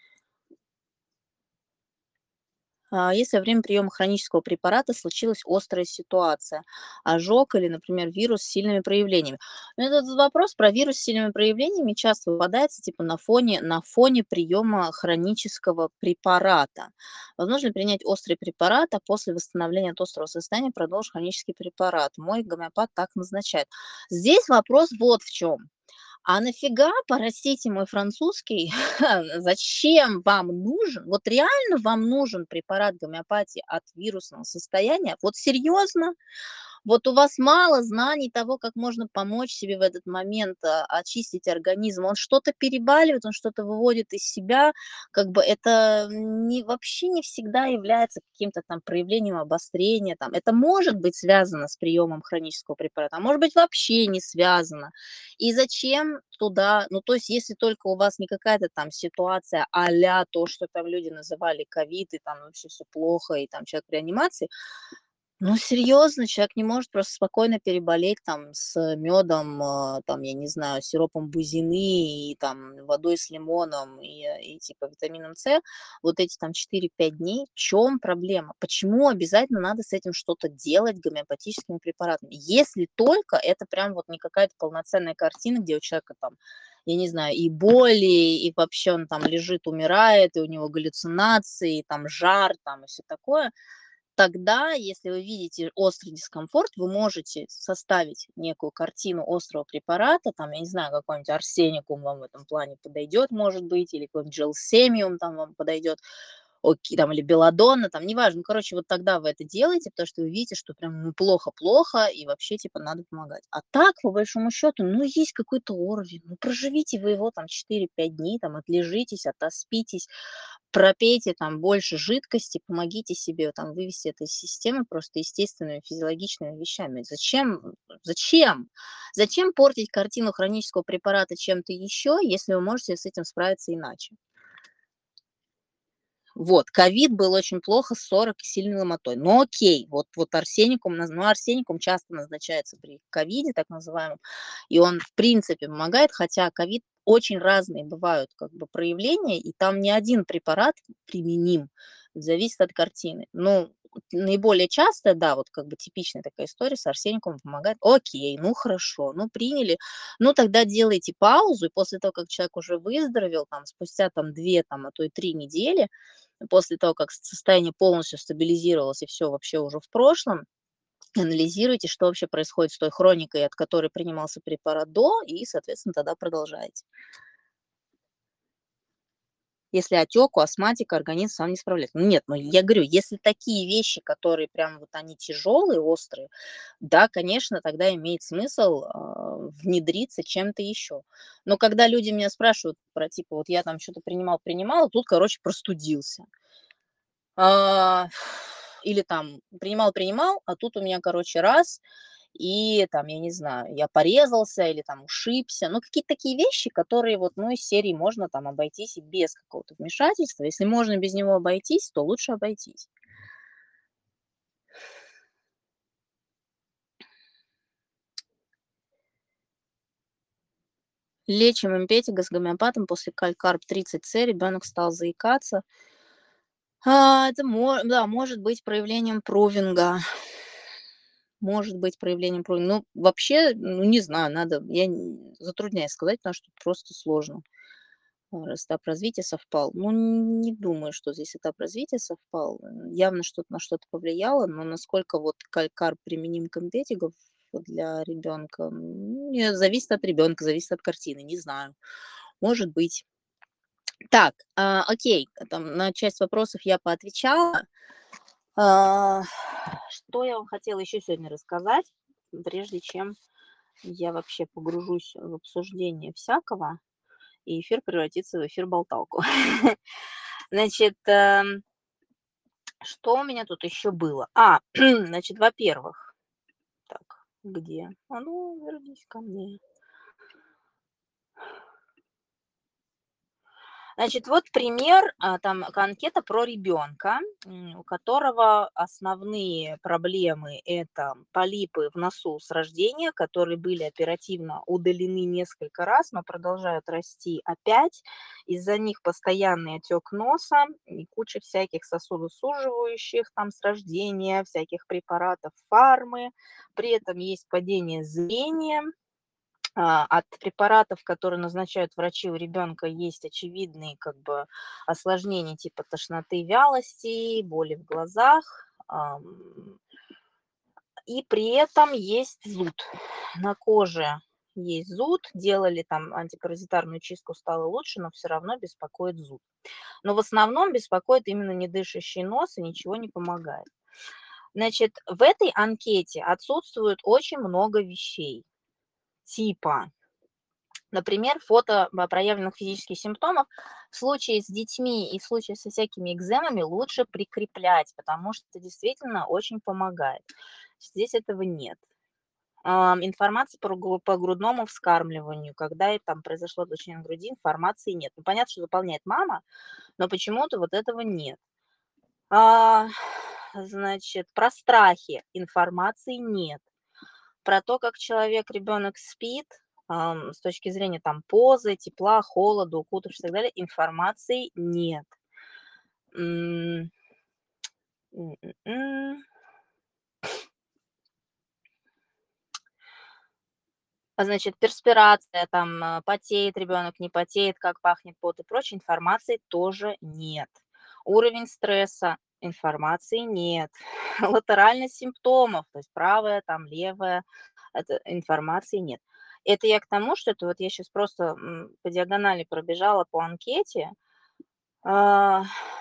Speaker 1: А если во время приема хронического препарата случилась острая ситуация, ожог или, например, вирус с сильными проявлениями. Ну, этот вопрос про вирус с сильными проявлениями часто попадается типа на фоне, на фоне приема хронического препарата. Возможно ли принять острый препарат, а после восстановления от острого состояния продолжить хронический препарат? Мой гомеопат так назначает. Здесь вопрос вот в чем. А нафига, простите мой французский, зачем вам нужен, вот реально вам нужен препарат гомеопатии от вирусного состояния? Вот серьезно? Вот у вас мало знаний того, как можно помочь себе в этот момент, а, очистить организм. Он что-то перебаливает, он что-то выводит из себя. Как бы это не, вообще не всегда является каким-то там проявлением обострения. Там. Это может быть связано с приемом хронического препарата, а может быть вообще не связано. И зачем туда, ну то есть если только у вас не какая-то там ситуация а-ля то, что там люди называли ковид, и там вообще все плохо, и там человек в реанимации, ну, серьезно, человек не может просто спокойно переболеть там с медом, а, там, я не знаю, сиропом бузины и там водой с лимоном и, э, и типа витамином С вот эти там четыре-пять дней. В чем проблема? Почему обязательно надо с этим что-то делать гомеопатическими препаратами? Если только это прям вот не какая-то полноценная картина, где у человека там, я не знаю, и боли, и вообще он там лежит, умирает, и у него галлюцинации, и там жар, там и все такое. Тогда, если вы видите острый дискомфорт, вы можете составить некую картину острого препарата, там, я не знаю, какой-нибудь арсеникум вам в этом плане подойдет, может быть, или какой-нибудь джелсемиум там вам подойдет, окей, там, или белладонна, там, неважно. Ну, короче, вот тогда вы это делаете, потому что вы видите, что прям ну, плохо-плохо, и вообще, типа, надо помогать. А так, по большому счету, ну, есть какой-то Орвин, ну, проживите вы его там четыре-пять дней, там, отлежитесь, отоспитесь, пропейте там больше жидкости, помогите себе там вывести это из системы просто естественными физиологичными вещами. Зачем? Зачем? Зачем портить картину хронического препарата чем-то еще, если вы можете с этим справиться иначе? Вот, ковид был очень плохо с сорок и сильной ломотой. Но окей, вот, вот арсеникум, наз- ну, арсеникум часто назначается при ковиде, так называемом, и он в принципе помогает, хотя ковид очень разные бывают как бы проявления, и там не один препарат применим, зависит от картины. Ну, наиболее часто, да, вот как бы типичная такая история с арсеником помогает. Окей, ну хорошо, ну приняли, ну тогда делайте паузу, и после того, как человек уже выздоровел, там, спустя там две, там, а то и три недели, после того, как состояние полностью стабилизировалось и все вообще уже в прошлом, анализируйте, что вообще происходит с той хроникой, от которой принимался препарат до, и, соответственно, тогда продолжайте. Если отек, у астматика организм сам не справляется. Ну нет, ну я говорю, если такие вещи, которые прям вот они тяжелые, острые, да, конечно, тогда имеет смысл а, внедриться чем-то еще. Но когда люди меня спрашивают про типа, вот я там что-то принимал, принимал, тут, короче, простудился. А, или там принимал-принимал, а тут у меня, короче, раз, и там, я не знаю, я порезался или там ушибся. Ну, какие-то такие вещи, которые вот, ну, из серии можно там обойтись и без какого-то вмешательства. Если можно без него обойтись, то лучше обойтись. Лечим импетиго с гомеопатом после калькарп тридцать С, ребенок стал заикаться. А, это мо- да, может быть проявлением провинга. Может быть проявлением провинга. Ну, вообще, ну, не знаю, надо, я н- затрудняюсь сказать, потому что просто сложно. А, раз этап развития совпал. Ну, не думаю, что здесь этап развития совпал. М, Явно что-то на что-то повлияло, но насколько вот калькар применим к импетиго для ребенка, м, не, зависит от ребенка, зависит от картины, не знаю. Может быть. Так, а, окей, там на часть вопросов я поотвечала. А, что я вам хотела еще сегодня рассказать, прежде чем я вообще погружусь в обсуждение всякого, и эфир превратится в эфир-болталку. Значит, эм, Что у меня тут еще было? А, значит, во-первых, так, где? А ну, вернись ко мне. Значит, вот пример, а, там к анкета про ребенка, м, у которого основные проблемы — это полипы в носу с рождения, которые были оперативно удалены несколько раз, но продолжают расти опять. Из-за них постоянный отек носа и куча всяких сосудосуживающих там с рождения, всяких препаратов фармы. При этом есть падение зрения. А, от препаратов, которые назначают врачи, у ребенка есть очевидные как бы осложнения типа тошноты, вялости, боли в глазах. Ам, и при этом есть зуд. На коже есть зуд. Делали там антипаразитарную чистку, стало лучше, но все равно беспокоит зуд. Но в основном беспокоит именно недышащий нос, и ничего не помогает. Значит, в этой анкете отсутствует очень много вещей. Типа, например, фото а, проявленных физических симптомов в случае с детьми и в случае со всякими экземами лучше прикреплять, потому что это действительно очень помогает. Здесь этого нет. Ам, информации по, гру- по грудному вскармливанию, когда и там произошло отлучение груди, информации нет. Ну, понятно, что заполняет мама, но почему-то вот этого нет. А, значит, про страхи информации нет. Про то, как человек, ребенок спит, ам, с точки зрения там позы, тепла, холода, укутавшись и так далее, информации нет. М, м, м, м. А, Значит, перспирация, там, а, потеет ребенок, не потеет, как пахнет пот и прочей, информации тоже нет. Уровень стресса, информации нет. Латеральность симптомов, то есть правая, там, левая, это информации нет. Это я к тому, что это вот я сейчас просто м, по диагонали пробежала по анкете. А,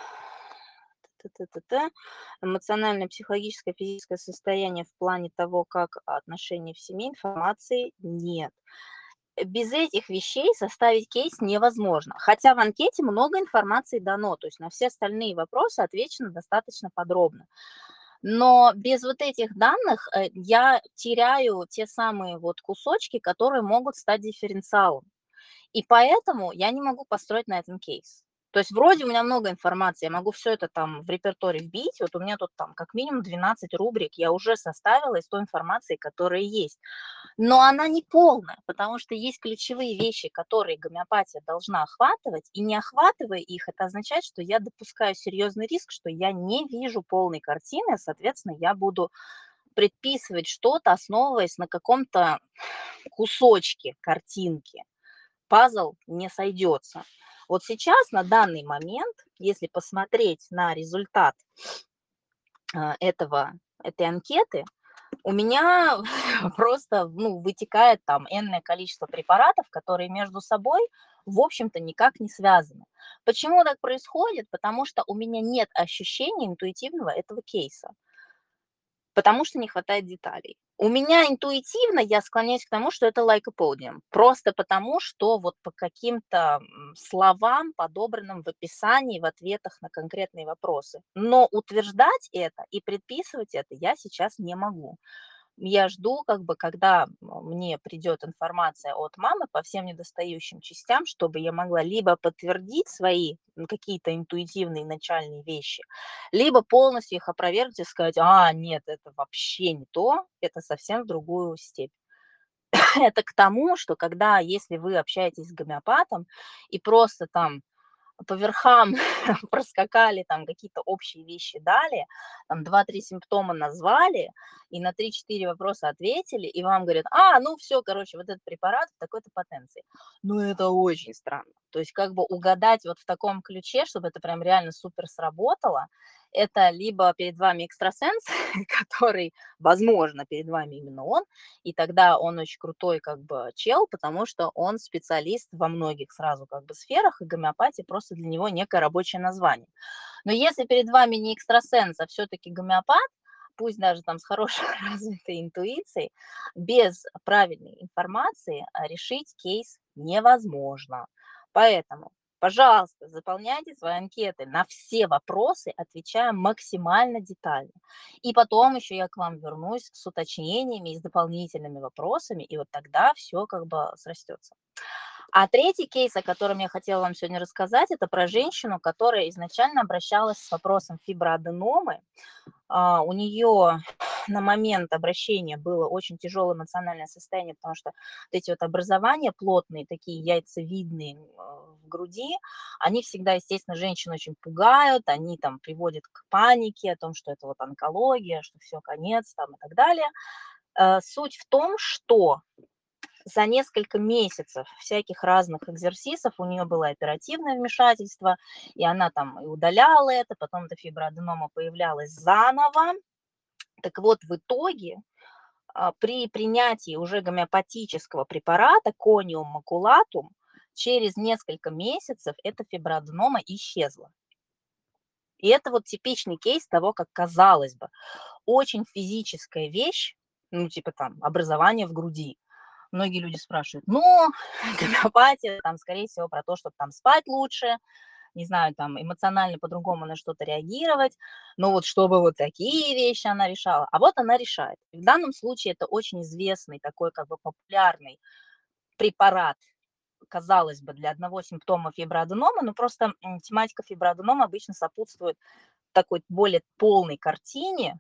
Speaker 1: т-т-т-т-т. Эмоциональное, психологическое, физическое состояние в плане того, как отношения в семье, информации нет. Без этих вещей составить кейс невозможно. Хотя в анкете много информации дано, то есть на все остальные вопросы отвечено достаточно подробно. Но без вот этих данных э, я теряю те самые вот кусочки, которые могут стать дифференциалом. И поэтому я не могу построить на этом кейс. То есть вроде у меня много информации, я могу все это там в репертуаре вбить. Вот у меня тут там как минимум двенадцать рубрик я уже составила из той информации, которая есть. Но она не полная, потому что есть ключевые вещи, которые гомеопатия должна охватывать, и не охватывая их, это означает, что я допускаю серьезный риск, что я не вижу полной картины, а, соответственно, я буду предписывать что-то, основываясь на каком-то кусочке картинки. Пазл не сойдется. Вот сейчас, на данный момент, если посмотреть на результат а, этого, этой анкеты, у меня просто, ну, вытекает там энное количество препаратов, которые между собой, в общем-то, никак не связаны. Почему так происходит? Потому что у меня нет ощущения интуитивного этого кейса, потому что не хватает деталей. У меня интуитивно я склоняюсь к тому, что это лайкоподиум, просто потому, что вот по каким-то м, словам, подобранным в описании, в ответах на конкретные вопросы. Но утверждать это и предписывать это я сейчас не могу. Я жду, как бы, когда мне придет информация от мамы по всем недостающим частям, чтобы я могла либо подтвердить свои м, какие-то интуитивные начальные вещи, либо полностью их опровергнуть и сказать, а, нет, это вообще не то, это совсем в другую степь. Это к тому, что когда, если вы общаетесь с гомеопатом и просто там по верхам проскакали, там какие-то общие вещи дали, там два-три симптома назвали, и на три-четыре вопроса ответили, и вам говорят, а, ну все, короче, вот этот препарат в такой-то потенции. Ну, это очень странно. То есть как бы угадать вот в таком ключе, чтобы это прям реально супер сработало, это либо перед вами экстрасенс, который, возможно, перед вами именно он, и тогда он очень крутой как бы чел, потому что он специалист во многих сразу как бы сферах, и гомеопатия просто для него некое рабочее название. Но если перед вами не экстрасенс, а все-таки гомеопат, пусть даже там с хорошей развитой интуицией, без правильной информации а, решить кейс невозможно. Поэтому, пожалуйста, заполняйте свои анкеты, на все вопросы отвечая максимально детально. И потом еще я к вам вернусь с уточнениями и с дополнительными вопросами, и вот тогда все как бы срастется. А третий кейс, о котором я хотела вам сегодня рассказать, это про женщину, которая изначально обращалась с вопросом фиброаденомы. А, у нее на момент обращения было очень тяжелое эмоциональное состояние, потому что вот эти вот образования плотные, такие яйцевидные э, в груди, они всегда, естественно, женщин очень пугают, они там приводят к панике о том, что это вот онкология, что все, конец там и так далее. Э, Суть в том, что за несколько месяцев всяких разных экзерсисов у нее было оперативное вмешательство, и она там и удаляла это, потом эта фиброаденома появлялась заново. Так вот, в итоге а, при принятии уже гомеопатического препарата кониум макулатум через несколько месяцев эта фиброаденома исчезла. И это вот типичный кейс того, как, казалось бы, очень физическая вещь, ну, типа там образование в груди. Многие люди спрашивают, ну, гомеопатия, там, скорее всего, про то, чтобы там спать лучше, не знаю, там, эмоционально по-другому на что-то реагировать, но вот чтобы вот такие вещи она решала. А вот она решает. И в данном случае это очень известный такой как бы популярный препарат, казалось бы, для одного симптома фиброаденомы, но просто м, тематика фиброаденомы обычно сопутствует такой более полной картине,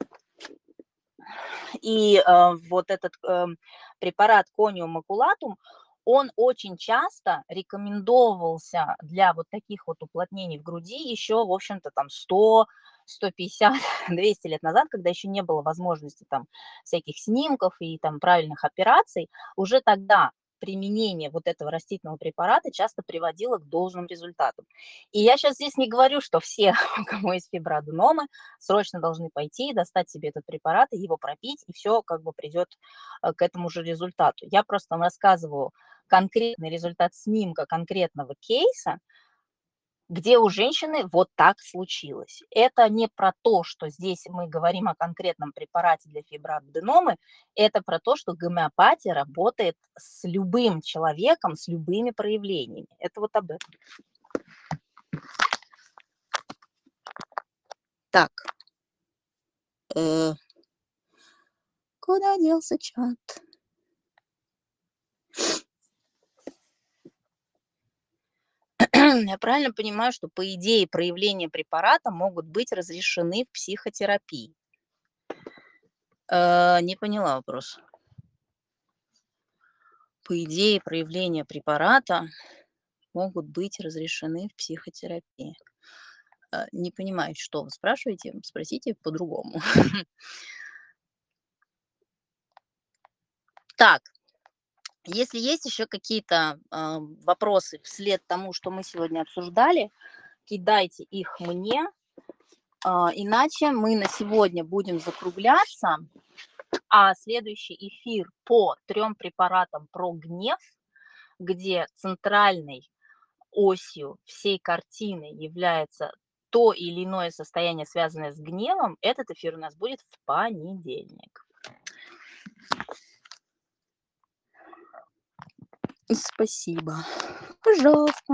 Speaker 1: и э, вот этот э, препарат кониум макулатум, он очень часто рекомендовался для вот таких вот уплотнений в груди еще, в общем-то, там сто, сто пятьдесят, двести лет назад, когда еще не было возможности там всяких снимков и там правильных операций. Уже тогда применение вот этого растительного препарата часто приводило к должным результатам. И я сейчас здесь не говорю, что все, у кого есть фиброаденомы, срочно должны пойти, достать себе этот препарат и его пропить, и все как бы придет э, к этому же результату. Я просто вам рассказываю конкретный результат снимка конкретного кейса, где у женщины вот так случилось. Это не про то, что здесь мы говорим о конкретном препарате для фиброаденомы, это про то, что гомеопатия работает с любым человеком, с любыми проявлениями. Это вот об этом. Так, э, куда делся чат? Я правильно понимаю, что, по идее, проявления препарата могут быть разрешены в психотерапии? Э, не поняла вопрос. По идее, проявления препарата могут быть разрешены в психотерапии. Э, не понимаю, что вы спрашиваете, спросите по-другому. Так, если есть еще какие-то а, вопросы вслед тому, что мы сегодня обсуждали, кидайте их мне, а, иначе мы на сегодня будем закругляться. А следующий эфир по трем препаратам про гнев, где центральной осью всей картины является то или иное состояние, связанное с гневом, этот эфир у нас будет в понедельник. Спасибо. Пожалуйста.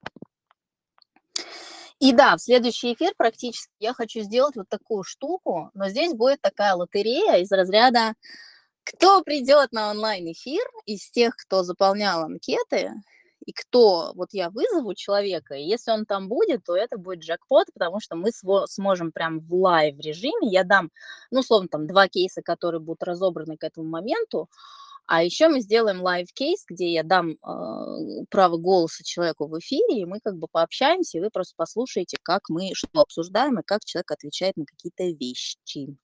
Speaker 1: И да, в следующий эфир практически я хочу сделать вот такую штуку, но здесь будет такая лотерея из разряда: кто придет на онлайн-эфир из тех, кто заполнял анкеты, и кто, вот я вызову человека, и если он там будет, то это будет джекпот, потому что мы сво- сможем прям в лайв-режиме, я дам, ну, условно, там два кейса, которые будут разобраны к этому моменту, а еще мы сделаем лайв-кейс, где я дам э, право голоса человеку в эфире, и мы как бы пообщаемся, и вы просто послушаете, как мы что обсуждаем, и как человек отвечает на какие-то вещи.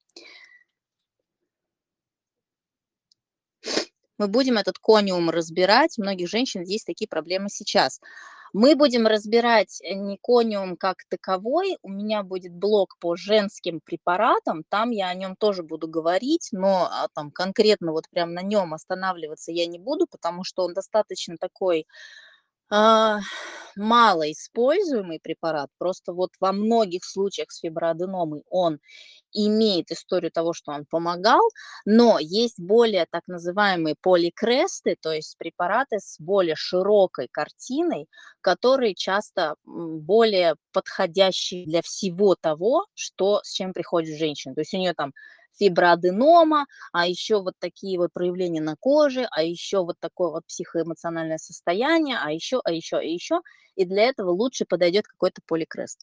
Speaker 1: Мы будем этот кониум разбирать. У многих женщин есть такие проблемы сейчас. Мы будем разбирать э, не кониум как таковой. У меня будет блог по женским препаратам. Там я о нем тоже буду говорить, но а, там конкретно вот прям на нем останавливаться я не буду, потому что он достаточно такой а, малоиспользуемый препарат. Просто вот во многих случаях с фиброаденомой он имеет историю того, что он помогал, но есть более так называемые поликресты, то есть препараты с более широкой картиной, которые часто, м, более подходящие для всего того, что с чем приходит женщина. То есть у нее там фиброаденома, а еще вот такие вот проявления на коже, а еще вот такое вот психоэмоциональное состояние, а еще, а еще, и еще. И для этого лучше подойдет какой-то поликрест.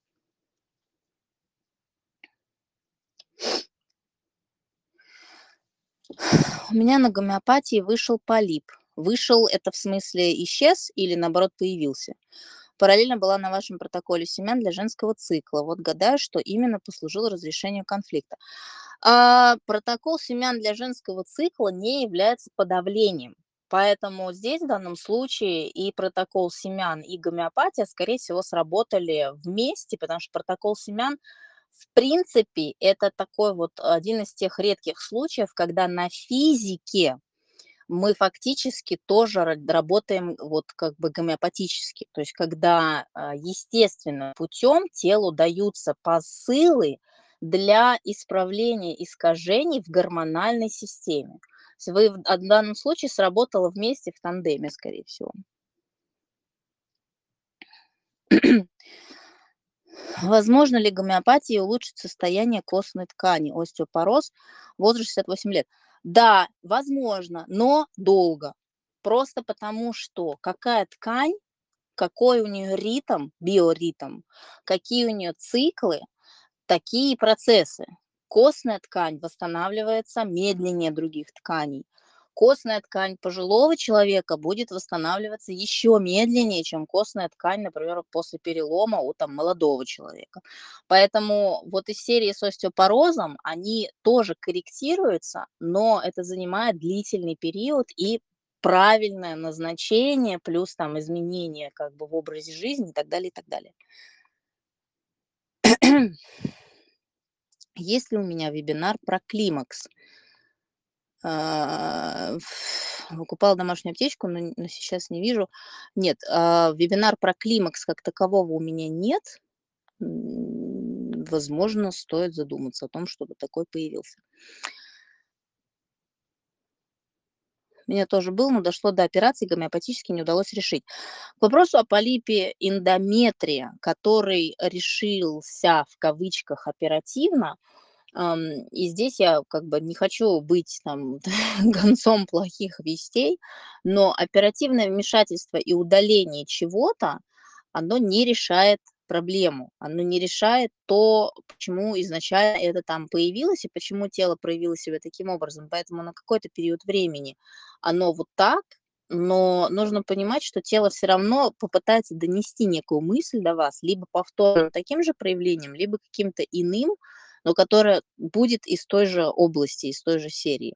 Speaker 1: У меня на гомеопатии вышел полип. Вышел- это в смысле исчез или, наоборот, появился? Параллельно была на вашем протоколе семян для женского цикла. Вот гадаю, что именно послужило разрешению конфликта. А, протокол семян для женского цикла не является подавлением. Поэтому здесь в данном случае и протокол семян, и гомеопатия, скорее всего, сработали вместе, потому что протокол семян, в принципе, это такой вот один из тех редких случаев, когда на физике мы фактически тоже ра- работаем вот как бы гомеопатически. То есть когда а, естественным путем телу даются посылы для исправления искажений в гормональной системе. То есть вы в а, в данном случае сработало вместе в тандеме, скорее всего. Возможно ли гомеопатией улучшить состояние костной ткани, остеопороз в возрасте шестьдесят восемь лет? Да, возможно, но долго. Просто потому, что какая ткань, какой у нее ритм, биоритм, какие у нее циклы, такие процессы. Костная ткань восстанавливается медленнее других тканей. Костная ткань пожилого человека будет восстанавливаться еще медленнее, чем костная ткань, например, после перелома у там, молодого человека. Поэтому вот из серии с остеопорозом они тоже корректируются, но это занимает длительный период и правильное назначение, плюс там изменения как бы в образе жизни и так далее, и так далее. Есть ли у меня вебинар про климакс? А, ф Выкупала домашнюю аптечку, но н но сейчас не вижу. Нет, а, вебинар про климакс как такового у меня нет. М, возможно, стоит задуматься о том, чтобы такой появился. У меня тоже был, но дошло до операции, гомеопатически не удалось решить. К вопросу о полипе эндометрия, который решился в кавычках оперативно. Ам, и здесь я как бы не хочу быть там гонцом плохих вестей, но оперативное вмешательство и удаление чего-то, оно не решает проблему, оно не решает то, почему изначально это там появилось и почему тело проявило себя таким образом. Поэтому на какой-то период времени оно вот так, но нужно понимать, что тело все равно попытается донести некую мысль до вас либо повторным таким же проявлением, либо каким-то иным, но которая будет из той же области, из той же серии.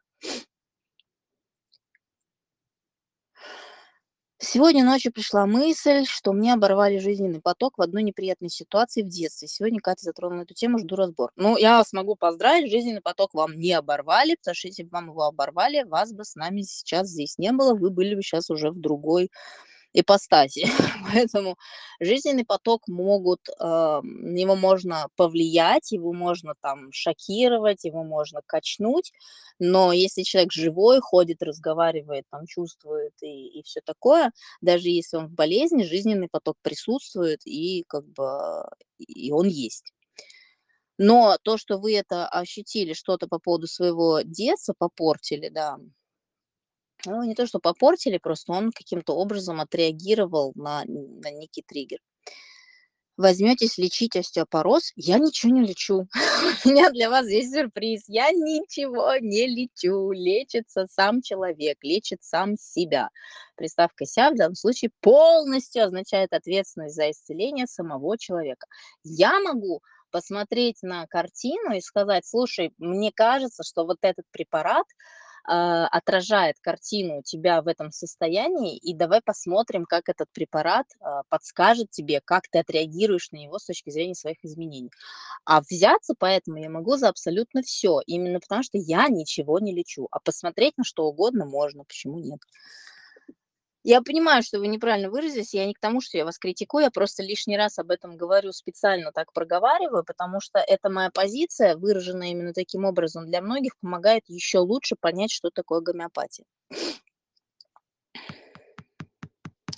Speaker 1: Сегодня ночью пришла мысль, что мне оборвали жизненный поток в одной неприятной ситуации в детстве. Сегодня Катя затронула эту тему, жду разбор. Ну, я вас могу поздравить, жизненный поток вам не оборвали, потому что если бы вам его оборвали, вас бы с нами сейчас здесь не было, вы были бы сейчас уже в другой ипостаси. Поэтому жизненный поток могут, а, на него можно повлиять, его можно там шокировать, его можно качнуть, но если человек живой, ходит, разговаривает, там, чувствует и, и все такое, даже если он в болезни, жизненный поток присутствует и как бы и он есть. Но то, что вы это ощутили, что-то по поводу своего детства попортили, да, ну, не то, что попортили, просто он каким-то образом отреагировал на на некий триггер. Возьметесь лечить остеопороз? Я ничего не лечу. У меня для вас есть сюрприз. Я ничего не лечу. Лечится сам человек, лечит сам себя. Приставка "ся" в данном случае полностью означает ответственность за исцеление самого человека. Я могу посмотреть на картину и сказать: "Слушай, мне кажется, что вот этот препарат а, отражает картину тебя в этом состоянии, и давай посмотрим, как этот препарат а, подскажет тебе, как ты отреагируешь на него с точки зрения своих изменений. А взяться поэтому я могу за абсолютно все, именно потому что я ничего не лечу, а посмотреть на что угодно можно, почему нет. Я понимаю, что вы неправильно выразились. Я не к тому, что я вас критикую, я просто лишний раз об этом говорю, специально так проговариваю, потому что это моя позиция, выраженная именно таким образом, для многих помогает еще лучше понять, что такое гомеопатия.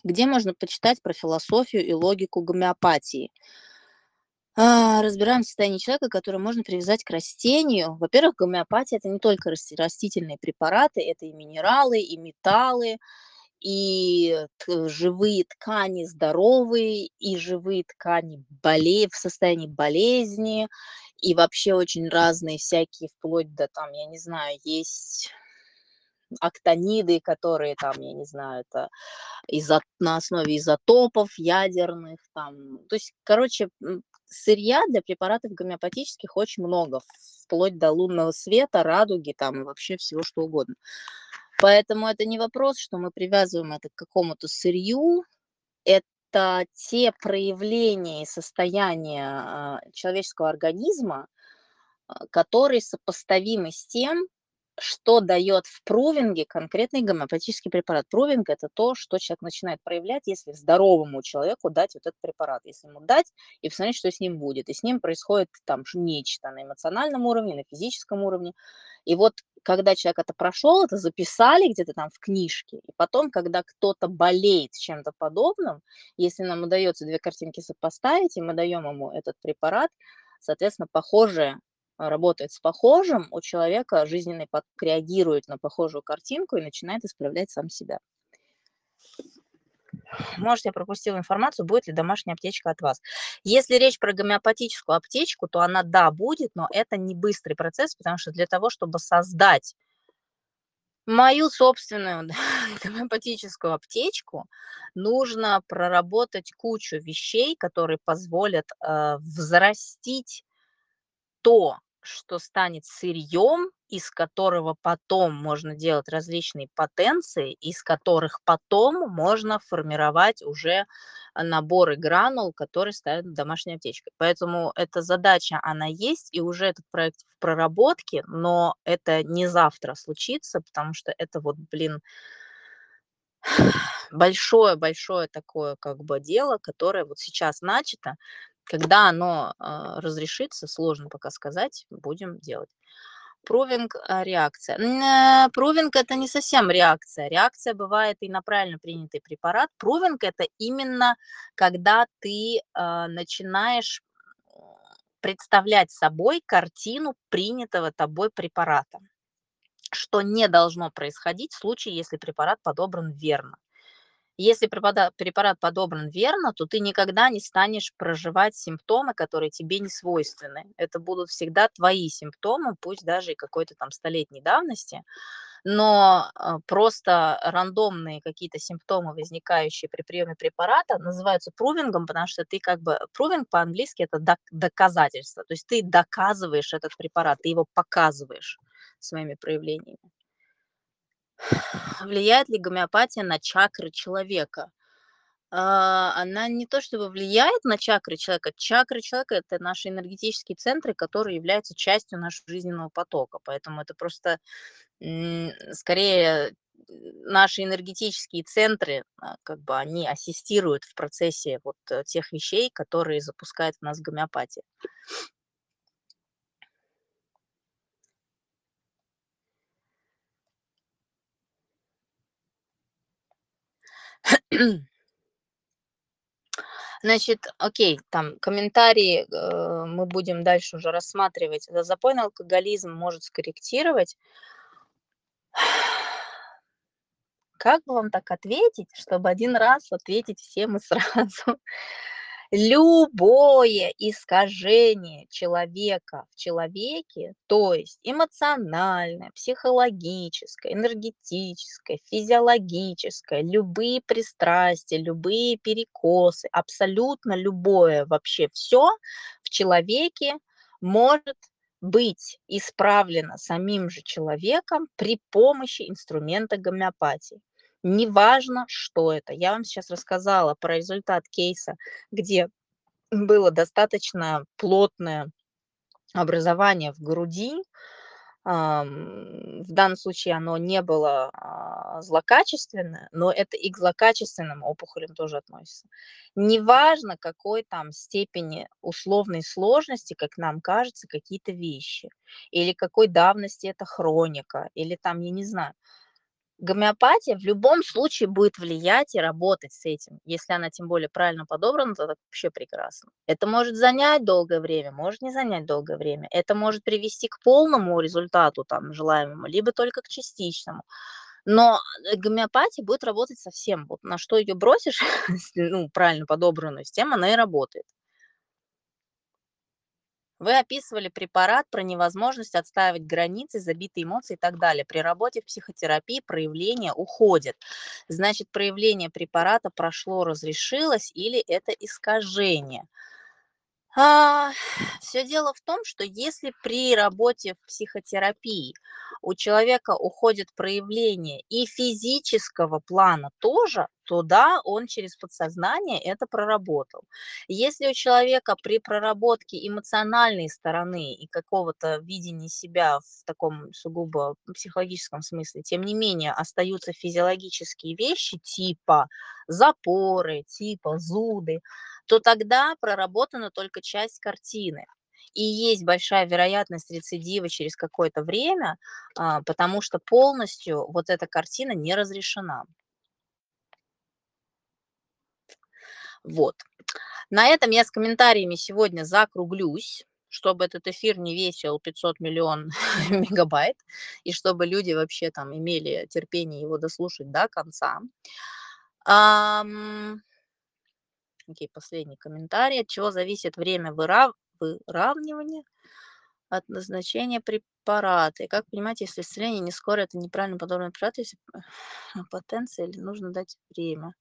Speaker 1: где можно почитать про философию и логику гомеопатии. А, разбираем состояние человека, которое можно привязать к растению. Во-первых, гомеопатия- это не только расти растительные препараты, это и минералы, и металлы, и т живые ткани здоровые, и живые ткани боле в состоянии болезни, и вообще очень разные всякие, вплоть до там, я не знаю, есть актониды, которые там, я не знаю, это изо на основе изотопов ядерных там. То есть, короче, м, сырья для препаратов гомеопатических очень много, вплоть до лунного света, радуги там и вообще всего что угодно. Поэтому это не вопрос, что мы привязываем это к какому-то сырью. Это те проявления и состояния, а, человеческого организма, а, которые сопоставимы с тем, что дает в прувинге конкретный гомеопатический препарат. Прувинг- это то, что человек начинает проявлять, если здоровому человеку дать вот этот препарат. Если ему дать и посмотреть, что с ним будет. И с ним происходит там ш нечто на эмоциональном уровне, на физическом уровне. И вот когда человек это прошел, это записали где-то там в книжке, и потом, когда кто-то болеет чем-то подобным, если нам удается две картинки сопоставить, и мы даем ему этот препарат, соответственно, похожее а, работает с похожим, у человека жизненный поток реагирует на похожую картинку и начинает исправлять сам себя. Может, я пропустила информацию, будет ли домашняя аптечка от вас. Если речь про гомеопатическую аптечку, то она, да, будет, но это не быстрый процесс, потому что для того, чтобы создать мою собственную да, гомеопатическую аптечку, нужно проработать кучу вещей, которые позволят э, взрастить то, что станет сырьем, из которого потом можно делать различные потенции, из которых потом можно формировать уже а, наборы гранул, которые ставят домашней аптечкой. Поэтому эта задача, она есть, и уже этот проект в проработке, но это не завтра случится, потому что это вот, блин, большое-большое такое как бы дело, которое вот сейчас начато. Когда оно, а, разрешится, сложно пока сказать, будем делать. Провинг, а, реакция. М, э, провинг- это не совсем реакция. Реакция бывает и на правильно принятый препарат. Провинг- это именно когда ты, а, начинаешь, м, представлять собой картину принятого тобой препарата, что не должно происходить в случае, если препарат подобран верно. Если препода препарат подобран верно, то ты никогда не станешь проживать симптомы, которые тебе не свойственны. Это будут всегда твои симптомы, пусть даже и какой-то там столетней давности, но, а, просто рандомные какие-то симптомы, возникающие при приеме препарата, называются прувингом, потому что ты как бы прувинг по-английски- это док доказательство. То есть ты доказываешь этот препарат, ты его показываешь своими проявлениями. Влияет ли гомеопатия на чакры человека? А, она не то чтобы влияет на чакры человека. Чакры человека- это наши энергетические центры, которые являются частью нашего жизненного потока. Поэтому это просто, м, скорее, м, наши энергетические центры, а, как бы они ассистируют в процессе вот, э, тех вещей, которые запускает в нас гомеопатия. Значит, окей, там комментарии, э, мы будем дальше уже рассматривать. Э, запойный алкоголизм может скорректировать. Как бы вам так ответить, чтобы один раз ответить всем и сразу? Любое искажение человека в человеке, то есть эмоциональное, психологическое, энергетическое, физиологическое, любые пристрастия, любые перекосы, абсолютно любое вообще все в человеке может быть исправлено самим же человеком при помощи инструмента гомеопатии. Неважно, что это. Я вам сейчас рассказала про результат кейса, где было достаточно плотное образование в груди. Ам, в данном случае оно не было, а, злокачественное, но это и к злокачественным опухолям тоже относится. Неважно, какой там степени условной сложности, как нам кажется, какие-то вещи, или какой давности это хроника, или там, я не знаю. Гомеопатия в любом случае будет влиять и работать с этим. Если она тем более правильно подобрана, то так вообще прекрасно. Это может занять долгое время, может не занять долгое время. Это может привести к полному результату, там, желаемому, либо только к частичному. Но, э, гомеопатия будет работать со всем. Вот на что ее бросишь, с ну, правильно подобранную, с тем она и работает. Вы описывали препарат про невозможность отстаивать границы, забитые эмоции и так далее. При работе в психотерапии проявления уходят. Значит, проявление препарата прошло, разрешилось или это искажение? А, всё дело в том, что если при работе в психотерапии у человека уходит проявление и физического плана тоже, то да, он через подсознание это проработал. Если у человека при проработке эмоциональной стороны и какого-то видения себя в таком сугубо психологическом смысле, тем не менее остаются физиологические вещи типа запоры, типа зуды, то тогда проработана только часть картины. И есть большая вероятность рецидива через какое-то время, а, потому что полностью вот эта картина не разрешена. Вот. На этом я с комментариями сегодня закруглюсь, чтобы этот эфир не весил пятьсот миллион мегабайт, и чтобы люди вообще там имели терпение его дослушать до конца. Ам. Окей, последний комментарий. От чего зависит время вырав выравнивания? От назначения препарата. И как понимать, если исцеление не скоро, это неправильно подобранный препарат, если потенция или нужно дать время?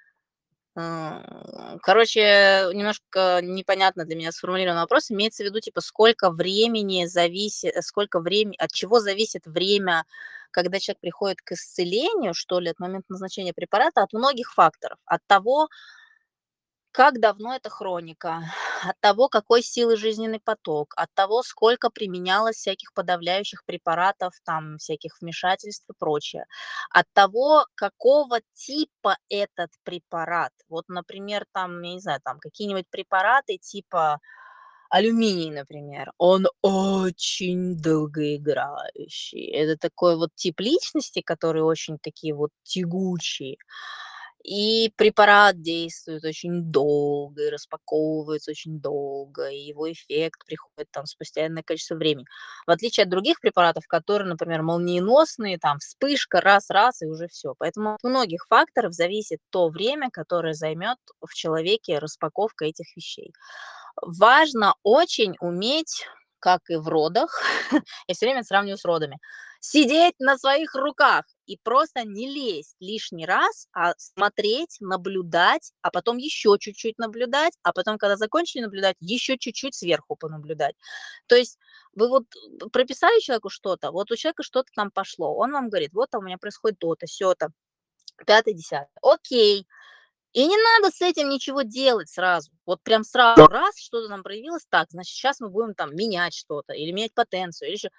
Speaker 1: А, короче, немножко непонятно для меня сформулирован вопрос. Имеется в виду, типа, сколько времени зависи э, сколько времени от чего зависит время, когда человек приходит к исцелению, что ли, от момента назначения препарата? От многих факторов. От того как давно эта хроника, от того, какой силы жизненный поток, от того, сколько применялось всяких подавляющих препаратов, там, всяких вмешательств и прочее, от того, какого типа этот препарат. Вот, например, там, я не знаю, там какие-нибудь препараты типа алюминий, например, он очень долгоиграющий. Это такой вот тип личности, которые очень такие вот тягучие. И препарат действует очень долго, и распаковывается очень долго, и его эффект приходит там спустя энное количество времени. В отличие от других препаратов, которые, например, молниеносные, там вспышка, раз раз и уже всё. Поэтому от многих факторов зависит то время, которое займет в человеке распаковка этих вещей. Важно очень уметь, как и в родах, я всё время сравниваю с родами, сидеть на своих руках и просто не лезть лишний раз, а смотреть, наблюдать, а потом еще чуть-чуть наблюдать, а потом, когда закончили наблюдать, еще чуть-чуть сверху понаблюдать. То есть вы вот прописали человеку что-то, вот у человека что-то там пошло, он вам говорит: "Вот там у меня происходит то-то, сё-то, пятое, десятое". Окей. И не надо с этим ничего делать сразу. Вот прям сразу раз что-то там проявилось, так, значит, щас мы будем там менять что-то или менять потенцию, или ещё.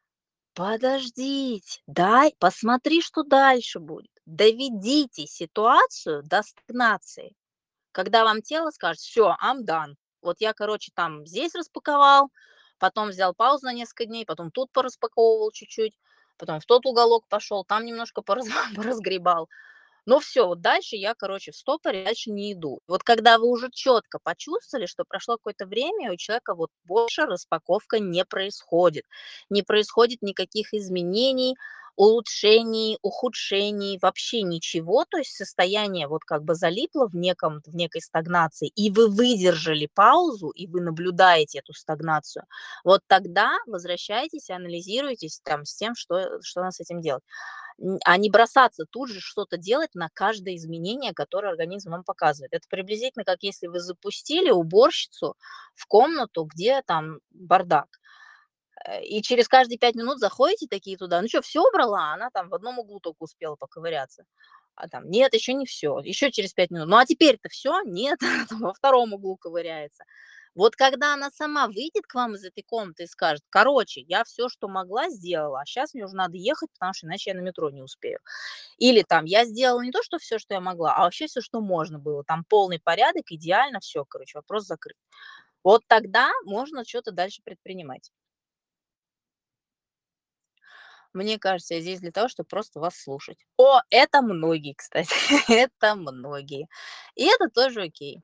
Speaker 1: Подождите, дай посмотри, что дальше будет. Доведите ситуацию до стагнации, когда вам тело скажет: "Всё, I'm done". Вот я, короче, там здесь распаковал, потом взял паузу на несколько дней, потом тут пораспаковывал чуть-чуть, потом в тот уголок пошел, там немножко пораз поразгребал. Ну всё, вот дальше я, короче, в стопоре, дальше не иду. Вот когда вы уже четко почувствовали, что прошло какое-то время, и у человека вот больше распаковка не происходит, не происходит никаких изменений, улучшений, ухудшений, вообще ничего, то есть состояние вот как бы залипло в неком в некой стагнации, и вы выдержали паузу, и вы наблюдаете эту стагнацию, вот тогда возвращайтесь и анализируйтесь там с тем, что что нам с этим делать. Н а не бросаться тут же что-то делать на каждое изменение, которое организм вам показывает. Это приблизительно как если вы запустили уборщицу в комнату, где там бардак, э, и через каждые пять минут заходите такие туда: "Ну чё, всё убрала?" А она там в одном углу только успела поковыряться. А там: "Нет, еще не всё". Еще через пять минут: "Ну, а теперь-то всё?" "Нет", она там во втором углу ковыряется. Вот когда она сама выйдет к вам из этой комнаты и скажет: "Короче, я всё, что могла, сделала, а щас мне уже надо ехать, потому что иначе я на метро не успею". Или там: "Я сделала не то, что всё, что я могла, а вообще всё, что можно было. Там полный порядок, идеально, всё, короче, вопрос закрыт". Вот тогда можно чё-то дальше предпринимать. Мне кажется, я здесь для того, чтобы просто вас слушать. О, это многие, кстати, это многие. И это тоже окей.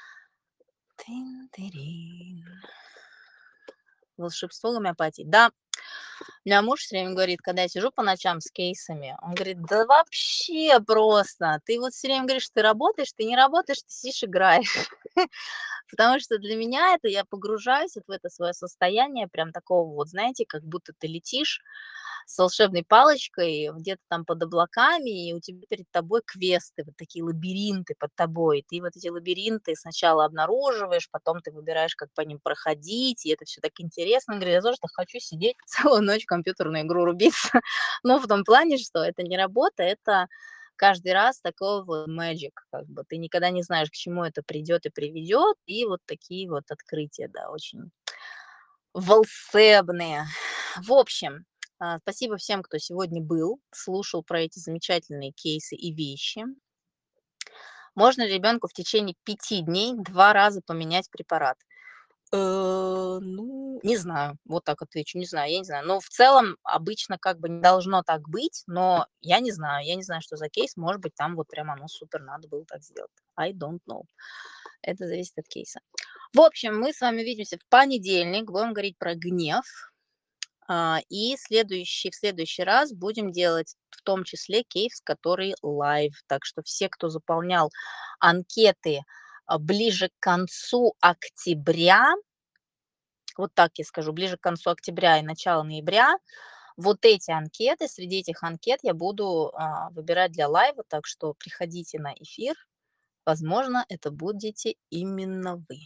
Speaker 1: Тын-тырин. Волшебство гомеопатии. Да, у меня муж всё время говорит, когда я сижу по ночам с кейсами, он говорит: "Да вообще просто! Ты вот всё время говоришь, ты работаешь, ты не работаешь, ты сидишь, играешь". Потому что для меня это я погружаюсь вот в это своё состояние прям такого вот, знаете, как будто ты летишь с волшебной палочкой где-то там под облаками, и у тебя перед тобой квесты, вот такие лабиринты под тобой. Ты вот эти лабиринты сначала обнаруживаешь, потом ты выбираешь, как по ним проходить, и это всё так интересно. Он говорит: "Я тоже так хочу сидеть целую ночь в компьютерную игру рубиться". Но в том плане, что это не работа, это каждый раз такой вот magic, как бы. Ты никогда не знаешь, к чему это придёт и приведёт. И вот такие вот открытия, да, очень волшебные. В общем, а, спасибо всем, кто сегодня был, слушал про эти замечательные кейсы и вещи. Можно ли ребёнку в течение пяти дней два раза поменять препарат? Э, ну, не знаю. Вот так отвечу. Не знаю, я не знаю. Но в целом обычно как бы не должно так быть, но я не знаю. Я не знаю, что за кейс. Может быть, там вот прям оно супер надо было так сделать. I don't know. Это зависит от кейса. В общем, мы с вами увидимся в понедельник. Будем говорить про гнев. А, и следующий в следующий раз будем делать в том числе кейс, который лайв. Так что все, кто заполнял анкеты, а, ближе к концу октября вот так я скажу, ближе к концу октября и начало ноября, вот эти анкеты, среди этих анкет я буду, а, выбирать для лайва, так что приходите на эфир. Возможно, это будете именно вы.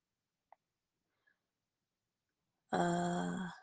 Speaker 1: А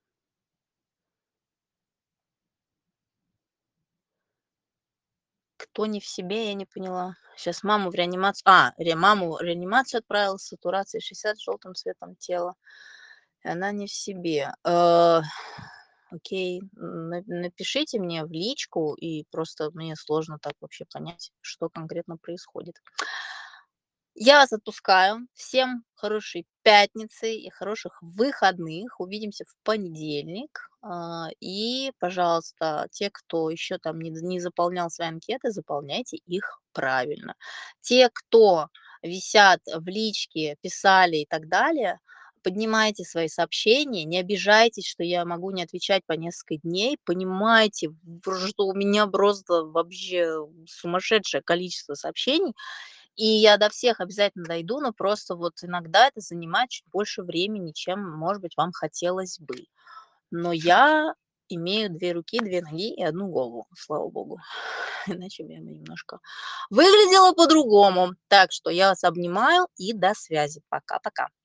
Speaker 1: Кто не в себе, я не поняла. Щас маму в реанимацию а, ре маму в реанимацию отправила с сатурацией шестьдесят, с жёлтым цветом тела. И она не в себе. Э, окей, на напишите мне в личку, и просто мне сложно так вообще понять, что конкретно происходит. Я вас отпускаю. Всем хорошей пятницы и хороших выходных. Увидимся в понедельник. А, и, пожалуйста, те, кто ещё там не д не заполнял свои анкеты, заполняйте их правильно. Те, кто висят в личке, писали и так далее, поднимайте свои сообщения, не обижайтесь, что я могу не отвечать по несколько дней. Понимайте, в что у меня просто вообще сумасшедшее количество сообщений, и я до всех обязательно дойду, но просто вот иногда это занимает чуть больше времени, чем, может быть, вам хотелось бы. Но я имею две руки, две ноги и одну голову, слава богу. Иначе бы я немножко выглядела по-другому. Так что я вас обнимаю и до связи. Пока-пока.